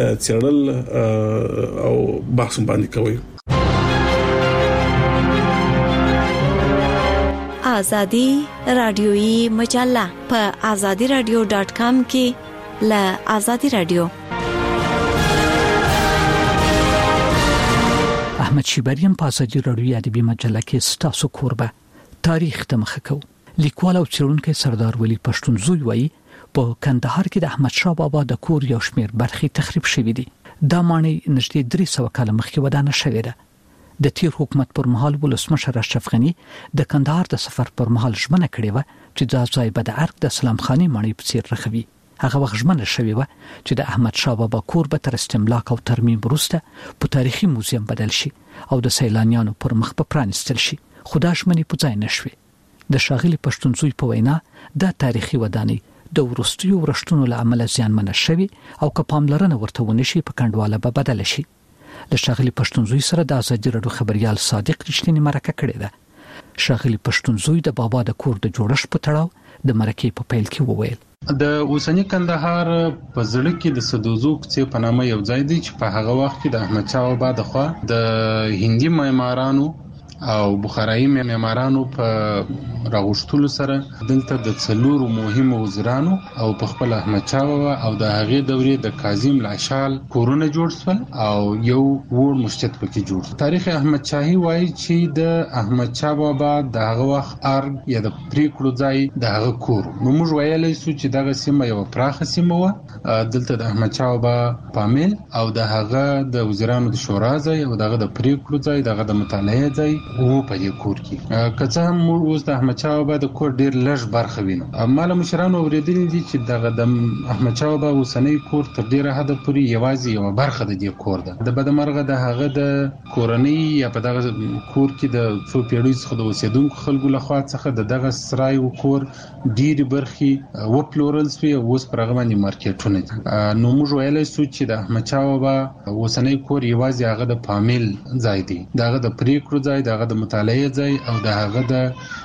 څېړل او بحث باندې کوي آزادی رادیویی مجله په آزادی رادیو ډاټ کام کې له آزادی رادیو احمد شیبریم په آزادی رادیو ادبی مجله کې ستاسو کوربه تاریخ ته مخه کو لیکوال او څېړونکی سردار ولی پښتونزوی وایي په کندهار کې د احمد شاه بابا د کور یو شمېر برخې تخریب شوې دي دا معنی نږدې درې سوه کاله مخکې ودانه شوې ده د تیر حکومت پر مهال ولسمشر اشرف غنی د کندهار د سفر پر مهال ژمنه کړې و چې دا ځای به د ارګ د سلام خاني معنی په څیر رخوي هغه وخت ژمنه شوې و چې د احمد شاه بابا کور به تر استملاک او ترمیم وروسته په تاریخي موزیم بدل شي او د سیلانیانو پر مخ په پرانستل شي خدا ژمنې په ځای نشوي د شاغلي پښتونزوی په وینا د تاریخي ودانۍ د ورستیو ورشتونو له امله زیانمنه شوي او که پاملرنه ورته ونشي په کندواله به بدل شي د شاغلي پښتونزوی سره د آزادي رادیو خبريال صادق رښتینی مرکه کړې ده شاغلي پښتونزوی د بابا د کور د جوړښت په تړاو د مرکې په پیل کې وویل د اوسنی کندهار په زړه کې د سدوزو کوڅې په نامه یو ځای دی چې په هغه وخت کې د احمد شاه بابا د خوا د هندي معمارانو او بخارایي معمارانو په راغښتلو سره دلته د څلورو مهمو وزرانو او په خپل احمد شاه بابا او د هغې دورې د کاظم لاشال کورونه جوړ شول او یو وړ مسجد پکې جوړ تاریخ احمد شاهي وایي چې د احمد شاه بابا د هغه وخت ارګ یا د پریکړو ځای د هغه کور نو موږ ویلای شو چې دغه سیمه یو پراخه سیمه و دلته د احمد شاه بابا پامل او د هغه د وزرانو د شورا ځای او دغه د پریکړو ځای دغه د مطالعه ځای او په دې کور کې که څه هم اوس د احمد شاه بابا د کور ډیر لږ برخه وینو مال مشرانو اوریدل دي چې دغه د احمد شاه بابا اوسنۍ کور تر ډیره حد پورې یوازې یو برخه د دې کور ده د بدمرغه د هغه د کورنۍ یا په دغه کور کې د څو پیړیو څخه د اوسیدونکو خلکو لخوا څخه د دغه سرای او کور ډیر برخي و پلورل سوی او اوس پر هغه باندې مارکیټونه دي نو موږ ویلای شو چې د احمد شاه بابا اوسنۍ کور یوازې هغه د پامل ځای دی دغه د پریکړو ځای دغه د مطالعه ځای او د هغه د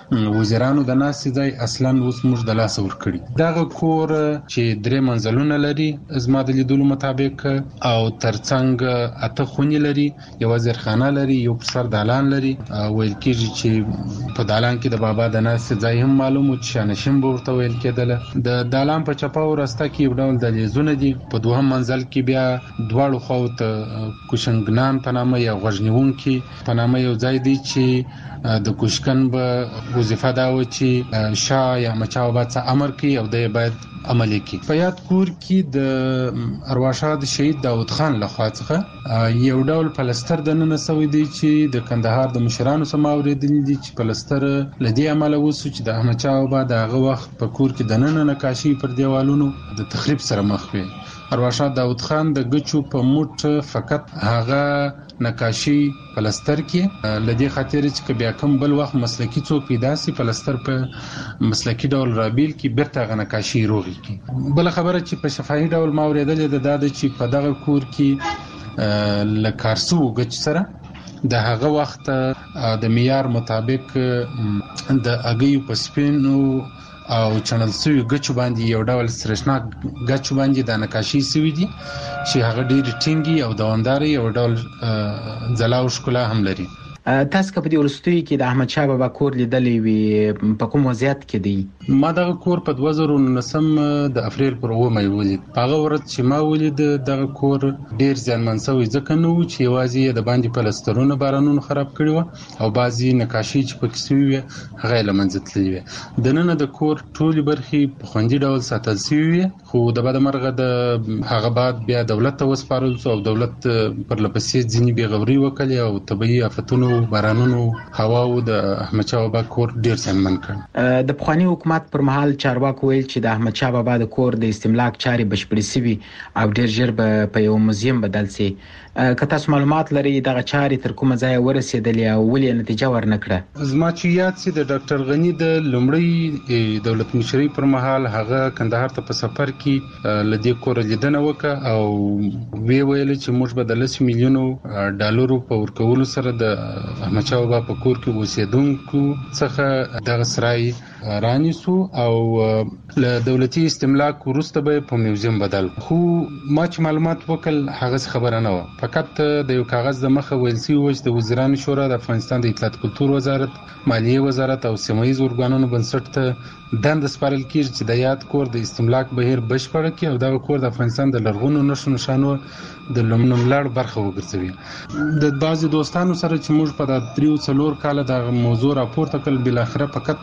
وزیرانو د ناس ځای اصلا اوس موږ د لاس ور کړی. دغه کور چې درې منزلونه لري زما د لیدلو مطابق او ترڅنګ اته خونې لري، یو زیرخانه لري، یو پر دالان لري. ویل کېږي چې په دالان کې د بابا د ناس ځای هم معلومو چې شانشین به ورته ویل کېدله. د دالان په چپه او راسته کې یو ډول دهلیزونه دي. په دوهم منزل کې بیا دواړو خواو ته کوشنګنان په نامه یا غوږنیونکي په نامه یو ځای دی چې د کوشکن به وظیفه دا و چې شاه یا مچاو باید څه امر کوي او دی باید عملي کوي. په یاد کور کې د ارواښاد شهید داود خان لخوا څخه یو ډول پلستر د نن سوي دی چې د کندهار د مشرانو سم اوریدل دي چې پلستر لدی عمل وسو چې د احمد شاه بابا دغه وخت په کور کې د نن نقاشي پر دیوالونو د تخریب سره مخ وي. ارواښاد داود خان د گچو په موټ فقط هغه نقاشي پلستر کې لدی خاطر چې بیا کوم بل وخت مسلکی څوک پیدا سي پلستر په مسلکی ډول رابیل کې بیرته غ نقاشي روغي کی. بل خبره چې په شفاهي ډول ما اوریدل د داده چې په دغه کور کې لکارسو گچ سره د هغه وخت د معیار مطابق د اګیو په سپینو او چنل سوی گچو باندې یو ډول سرشناک گچو باندې د نقاشي سوی دي چې هغه ډیر ټینګي او دوامداري او ډول ځلا او ښکلا هم لري. تاسو په دې ورستوي کې د احمد شاه بابا کور لیدلې وي په کوم وضعیت کې دی؟ ما دغه کور په دوه زره نولسم د اپریل پر اوومه ولید. هغه ورځ چې ما ولید دغه کور ډیر ځانمن شوی ځکه نو چې یوازې د باندې پلسترونه بارانونو خراب کړی و او بعضی نقاشي چې پکې سوي وي هغه لمنځه تللي وي. د نن د کور ټولې برخې په خوندي ډول ساتل شوی وي، خو د بده مرغه د هغه بعد بیا دولت ته وسپارل شو او دولت پر لپسې ځینی بیغوري وکړي او طبيعي آفتونو بارانونو هواو د احمد شاه بابا کور ډیر ځانمن کړ. د پخوانی حکومت پر مهال چارواکو ویل چې د احمد شاه بابا د کور د استملاک چاري بشپړې سوي او ډیر ژر به په یو موزیم بدل شي. که تاسو معلومات لري دغه چاري تر کومه ځای ورسېدلې او ولې نتیجه ورنکړه؟ زما چې یاد سي د ډاکټر غنی د لومړی دولت مشري پر مهال هغه کندهار ته په سفر کې لدی کور لیدنه وکړه او وی ویل چې موږ به د لس میلیونو ډالرو په ورکولو سره د احمد شاه بابا په کور کې اوسېدونکو څخه دغه سرای رانیسو او له دولتي استملاک وروسته به په میوزیم بدل. خو ما چې معلومات وکړ هغه خبره نه و، فقط د یو کاغذ د مخه ویل سی و چې د وزیرانو شورا د افغانستان د اطلاعات کلتور وزارت، مالیه وزارت او سیمایي ارګانونو بنسټ ته دند سپارل کیږي چې د یاد کور د استملاک بهیر بشپړ کړي او دغه کور د افغانستان د لرغونو نښو نشانو د لومړنۍ برخه وګرځوي. د بعضي دوستانو سره چې موږ په د دریو څلور کال د موضوع راپورته کړل بل اخره فقط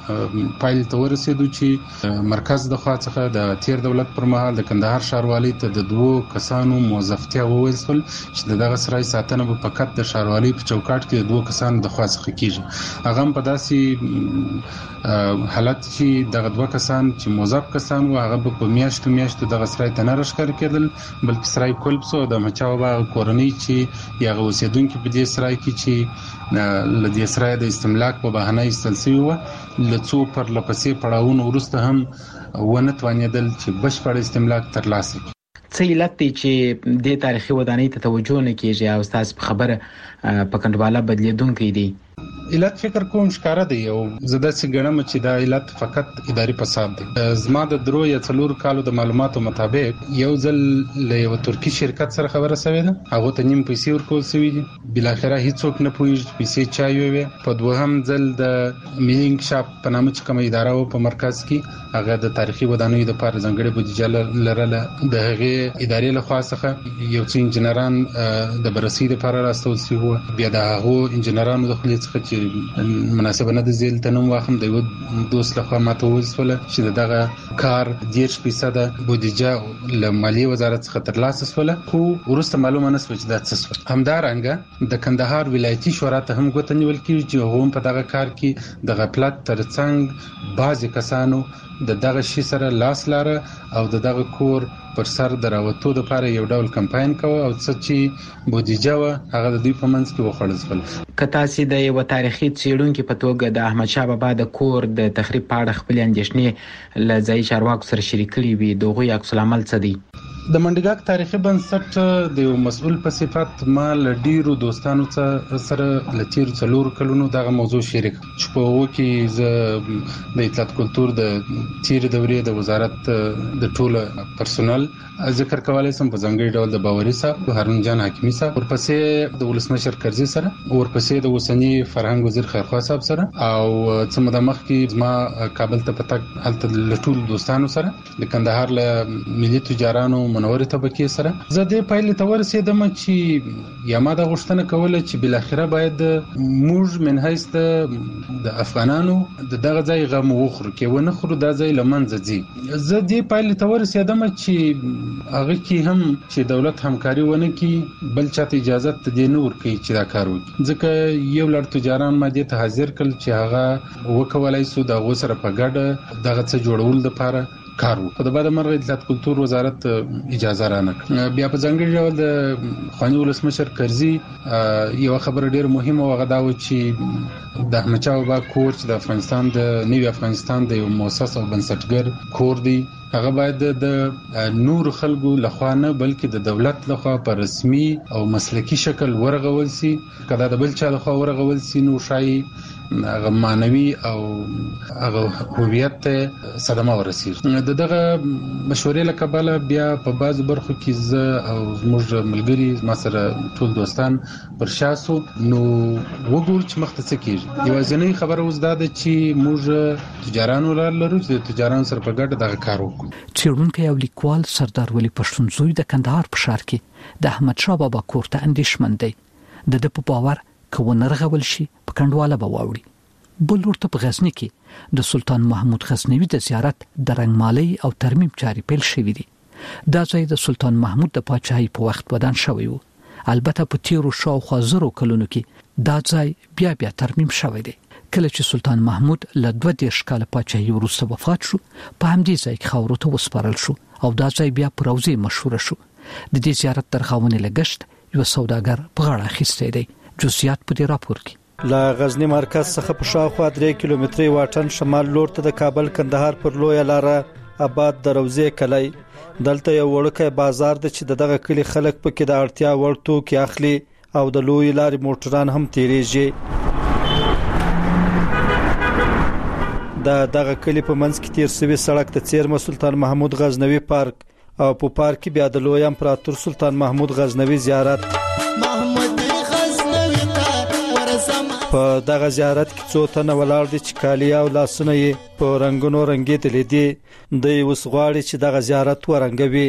د پایل ته ورسېدو چې مرکز د خوا څخه د تیر دولت پر مهال د کندهار ښاروالۍ ته د دوو کسانو موظفتیا وویل شول چې دغه سرای ساتنه به فقط د ښاروالۍ په چوکاټ کې د دوو کسانو د خوا څخه کیږي. هغه په داسې حالت چې دغه دوه کسان چې موظف کسان و هغه په میاشتو میاشتو دغه سرای ته نه راښکار کېدل، بلکې سرای کول سو د مچاو با کورنۍ چې یغه اوسیدونکو په دې سرای کې چې لدی سرای د استملاک په بهانه استلسي و لڅو پر لپسې پړاوونو ورسته هم ونه توانیدل چې بشپړ استملاک ترلاسه کړي. څه علت دی چې د تاریخي ودانۍ ته توجه نه کیږي او تاسو په خبره په کنډواله بدلیدونکې دي؟ علت فکر کوم ښکارا دی او زده چې ګڼم چې دا علت فقط اداري فساد دی. زما د درو یا څلور کالو د معلوماتو مطابق یو ځل له یو ترکی شرکت سره خبره شوې ده، هغه ته نیم پیسې ورکول شوې دي، بل اخره هیڅوک نه پوهیږي پیسې چا یوي. په دوهم ځل د میلینګ شاپ په نامه چې کوم اداره و په مرکز کې هغه د تاریخي ودانیو د لپاره ځانګړي بودیجه لرله، د هغه ادارې له خوا څخه یو څو انجنیران د بررسي لپاره راستول شوي وو. بیا د هغه انجنیرانو د خپل څخه مناسبه نه د زیل تنوم واخم د یو دوست لخوا ماته وسول چې دغه کار دیش فیصد بودیجه له مالیه وزارت څخه ترلاسه شول، خو ورسته معلومه نه شو چې دا څه شو. همدارنګه د کندهار ولایتي شورا ته هم ګوته نیول کیږي چې هغه په دغه کار کې د غفلت ترڅنګ بعضی کسانو د دغه شي سره لاس لاره او د دغه کور پر سر دراوتو د لپاره یو ډول کمپاین کوي او څه چې بودیجه و هغه د دوی په منځ کې وخړل شول. که تاسو د یو تاریخي څېړونکو په توګه د احمد شاه بابا د کور د تخریب په اړه خپل اندېښنې له ځای چارواکو سره شریک کړي وي، دغه عکس العمل څه دی؟ د منډګاک تاریخي بنسټ د یو مسؤل په صفت ما لډیرو دوستانو سره لتیر څلور کلونو دغه موضوع شریک چې په وو کې ز د اطلاعات کلتور د تیر دورې د وزارت د ټوله پرسونل ذکر کولای سم په ځانګړي ډول د باوري صاحب هارون جان حکیمی صاحب ورپسې د ولسمشر کرزي سره ورپسې د اوسنی فرهنګ وزیر خیرخوا صاحب سره او څه مده مخکې ما کابل ته پټک هلته لټول دوستانو سره د کندهار له ملي تجارانو منورې طبقه سره زه د پایلې تور رسیدم چې یا ما د غوښتنه کوله چې بل اخره باید موږ من هیڅ د افغانانو دغه ځای غم وخورو کې ونه خورو دا ځای لمنځه ځي زه د پایلې تور رسیدم چې هغه کې هم چې دولت همکاري ونه کوي بل چاته اجازه ته نه ورکوي چې دا کار وکړي ځکه یو لړ تجاران ما دې ته حاضر کړل چې هغه وکولای سو د غو سره په ګډه دغه څه جوړول لپاره کار وکړو. په بعد مرغه اطلاعات کلتور وزارت اجازه را نکړه. بیا په ځانګړي ډول د خواني ولسمشر کرزي یو خبر ډیر مهمه وغه دا و چې د احمد شاه بابا کور چې د افغانستان د نوي افغانستان د یو مؤسس او بنسټګر کور دی هغه باید د نور خلکو لخوا نه بلکې د دولت لخوا په رسمي او مسلکي شکل ورغول سي. کله د بل چا لخوا ورغول سي نو شای هغه مانوي او هغه هویت ته صدمه ورسیږي. د دغه مشورې لکباله بیا په بعض برخو کې ز او موږ ملګری ما سره ټول دوستان پر شاسو نو وګور چې مختص کیږي. یوازینی خبره اوس دا ده چې موږ تجارانو لرو چې تجارانو سره په ګډه دغه کار وکړو. چیرونکو یو لیکوال سردار ولی پښتونزوی د کندهار په ښار کې د احمد شاه بابا کور ته اندیشمن دی. د د په باور کو نرغول شي په کندواله به واوړي. بل ورته په غزنی کې د سلطان محمود غزنوي د زیارت د رنگمالي او ترمیم چاري پیل شوې دي. دا ځای د سلطان محمود د پاچاهۍ په وخت ودان شوی وو. البته په تیرو شاوخوا زرو کلونو کې دا ځای بیا بیا ترمیم شوی دی. کله چې سلطان محمود له دوه دیرش کال پاچاهۍ وروسته وفات شو په همدې ځای کې خاورو ته وسپارل شو او دا ځای بیا پر روزي مشهور شو. د دې زیارت ترخاونې لګشت یو سوداګر په غاړه اخیستی دی. جزئیات په دې راپور کې لا غزنی مرکز څخه په شاوخوا درې کیلومتري واټن شمال لور ته د کابل کندهار پر لوی لاره آباد دروازه کلی دلته یو وړوکی بازار د چې دغه کلی خلک پکې د اړتیا وړ توکي اخلي او د لوی لارې موټران هم تیریږي. د دغه کلی په منځ کې تیر شوی سړک د څیرمه سلطان محمود غزنوي پارک او په پارک کې بیا د لوی امپراتور سلطان محمود غزنوي زیارت. په دغه زیارت کې څو تنه ولاړ دي چې کالی او لاسونه یې په رنگونو رنګېدلې دي. دوی اوس غواړي چې دغه زیارت ورنګوي.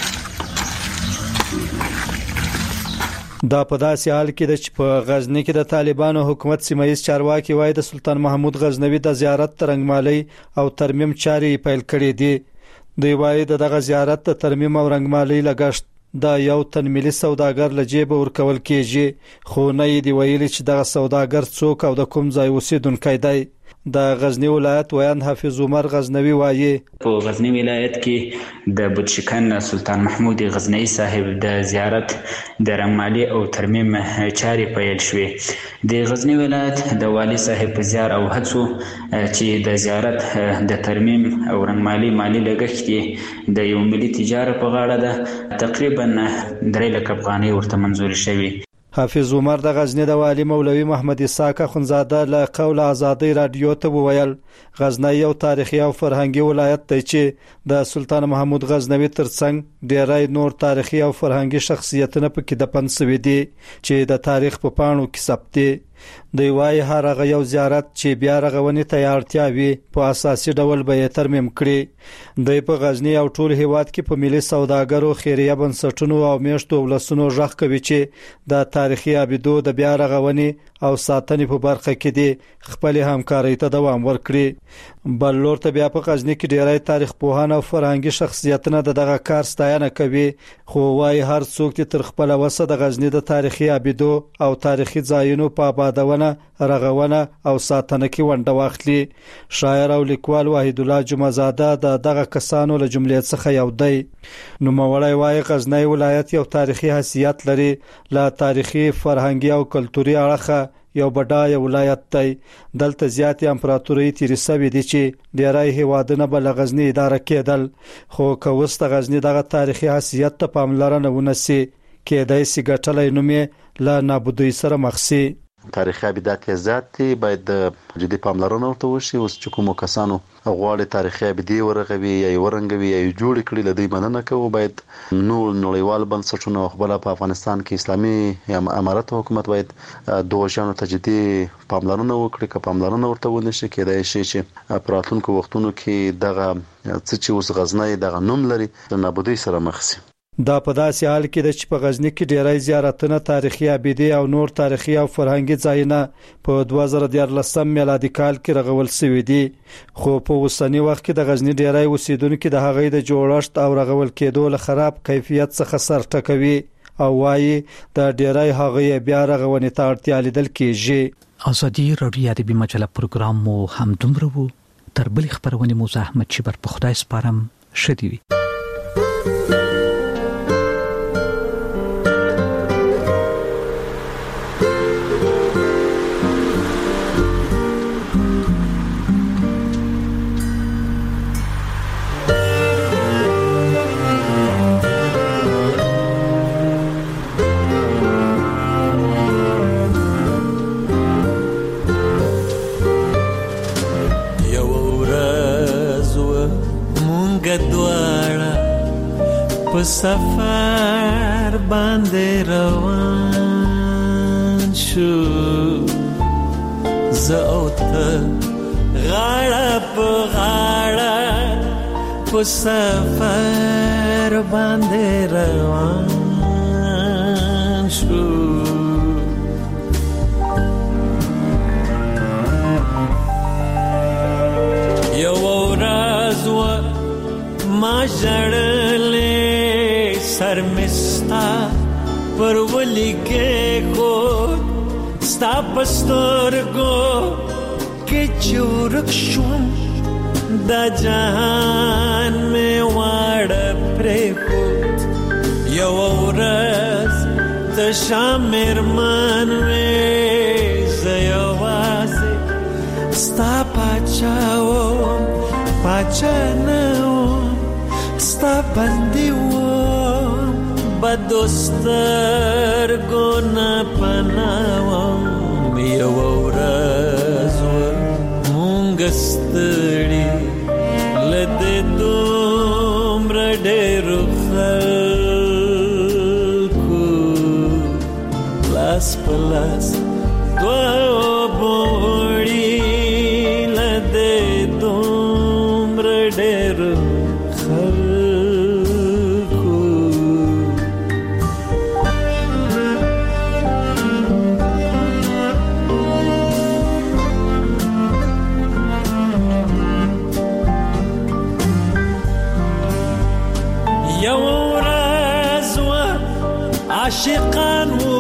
دا په داسې حال کې ده چې په غزنی کې د طالبانو حکومت سیمایي چارواکي وایي د سلطان محمود غزنوي د زیارت رنگمالي او ترمیم چاري پیل کړې دي. دوی وایي دغه زیارت د ترمیم او رنگمالي لګښت دا یو تن ملي سوداګر لجیب ورکول کیږي خو نه دی ویلي چې دغه سوداګر څوک او د کوم ځای اوسیدونکی دی. د غزنی ولایت ویان حافظ عمر غزنوي وایي په غزنی ولایت کې د بودشکن سلطان محمود غزنوي صاحب د زیارت د رنگمالي او ترمیم چاري پیل شوې. د غزنی ولایت د والی صاحب په زیار او هڅو چې د زیارت د ترمیم او رنگمالي مالی لګښت د یو ملي تجارت په غاړه ده تقریبا درې لک افغانۍ ورته منظور شوی. حافظ عمر د غزنی د والی مولوي محمد اسحاق خنزاده له قول ازادي رادیو ته وویل غزنی یو تاریخي او فرهنګي ولایت دی چې د سلطان محمود غزنوي ترڅنګ ډیری نور تاریخي او فرهنګي شخصیتونه پکې دفن شوي دي چې د تاریخ په پاڼو کې ثبت دي. دوی وايي هر هغه یو زیارت چې بیا رغونې ته اړتیا وي په اساسي ډول به یې ترمیم کړي. دوی په غزنی او ټول هیواد کې په ملي سوداګرو خیریه بنسټونو او میشتو ولسونو ژغ کوي چې د تاریخي ابدو د بیا رغونې او ساتنې په برخه کې دي خپل همکاري ته دوام ورکړي. بل لور ته بیا په غزنی کې ډیری تاریخ پوهان او فرهنګي شخصیتونه دغه کار ستاینه کوي خو وايي هر څوک چې تر خپل وسه د غزنی د تاریخي ابدو او تاریخي ځایونو په آبادونه رغونه او ساتنه کې ونډه واخلي. شاعر او لیکوال وحید الله جمعزاده د دغه کسانو له جملې څخه یو دی. نو موړی وايي غزنی ولایت یو تاریخي حیثیت لري له تاریخي فرهنګي او کلتوري اړخه یو بډای ولایت دی. دلته زیات امپراتوري تیرې سوي دي چې ډیری هیوادونه به له غزنی اداره کېدل، خو که اوس د غزنی دغه تاریخي حیثیت ته پاملرنه ونشي کېدای سي ګټلای نوم یې له نابودۍ سره مخ شي. تاریخي ابدات زیات دي، باید جدي پاملرنه ورته وشي. اوس چې کومو کسانو غواړي تاریخي ابدي ورغوي یا ورنګوي یا جوړ کړي لدی مننه کوي، باید نو نړیوال بنسټونه خپل په افغانستان کې اسلامي یا امارت حکومت باید دوه شانو ته جدي پاملرنه وکړي. که پاملرنه ورته ونشي کېدای شي چې پراتونکو وختونو کې دغه څه چې اوس غزنی دغه نوم لري د نابودۍ سره مخ شي. دا په داسې حال کې د چې په غزنی کې ډیری زیارتونه تاریخي ابدي او نور تاریخي او فرهنګي ځایونه په دوه زره دیارلسم میلادي کال کې رغول شوي دي، خو په اوسنی وخت کې د غزنی ډیری اوسیدونکو د هغې د جوړښت او رغول کېدو له خراب کیفیت څخه سر ټکوي او وايي د ډیری هغې بیا رغونې ته اړتیا لیدل کېږي. ازادي راډیو ادبي مجله پروګرام مو هم دومره وو، تر بلې خبرونې مو زحمت شبر په خدای سپارم. شدي وي. سفر باندې روان شو زه او ته غاړه په غاړه په سفر باندې روان شو. یو ورځ و ما ژړلې سر مستا پر ولی کے کو ستا پستور کو کہ چورک شوم دا جهان میں واړ پرې کو یو ورځ ته شامر من وې زیوازه ستا پچاو پچنو ستا بندیو بدوستر گونا پناوام یو ورځ مونږستړي لده دومره ډېرو خلکو لاس په لاس دوه بوړي لده دومره ډېرو عاشقان وو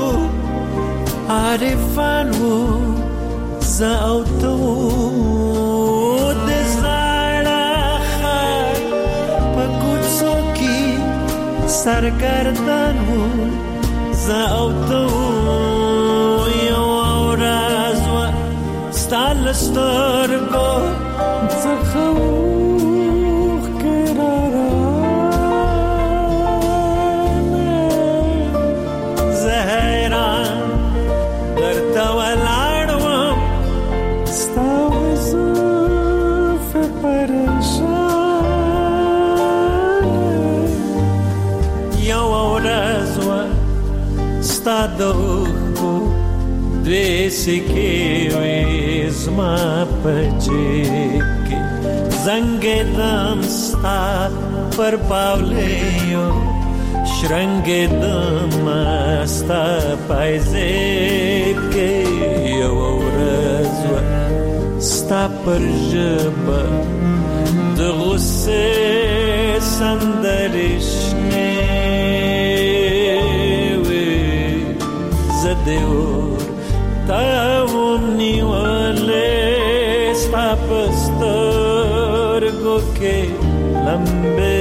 عارفان وو زه او ته وو د زړه خیر په کوڅو کې سرګردان وو زه او ته وو یو ورځ وه ستا له سترګو څخه دو سکے ویزما پچے زنگ دم ستا پر پاولیو شرنگ دم ستا پایزے کے یو ورځ ستا پر ژبه د غصې سندرې شنې دیور تاوم نیوالے ستا پسترگو کے لمبے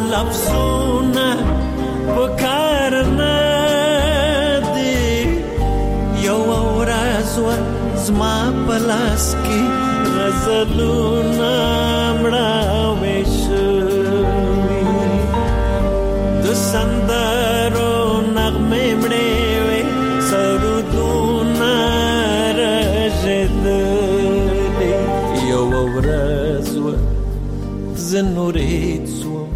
لفظونه پکار نه دی یو ورځ زما پلاس کې غزلونه مړاوي شوي د سندرو نغمه مړې وي سرودونه رژدلې یو ورځ زنورې څو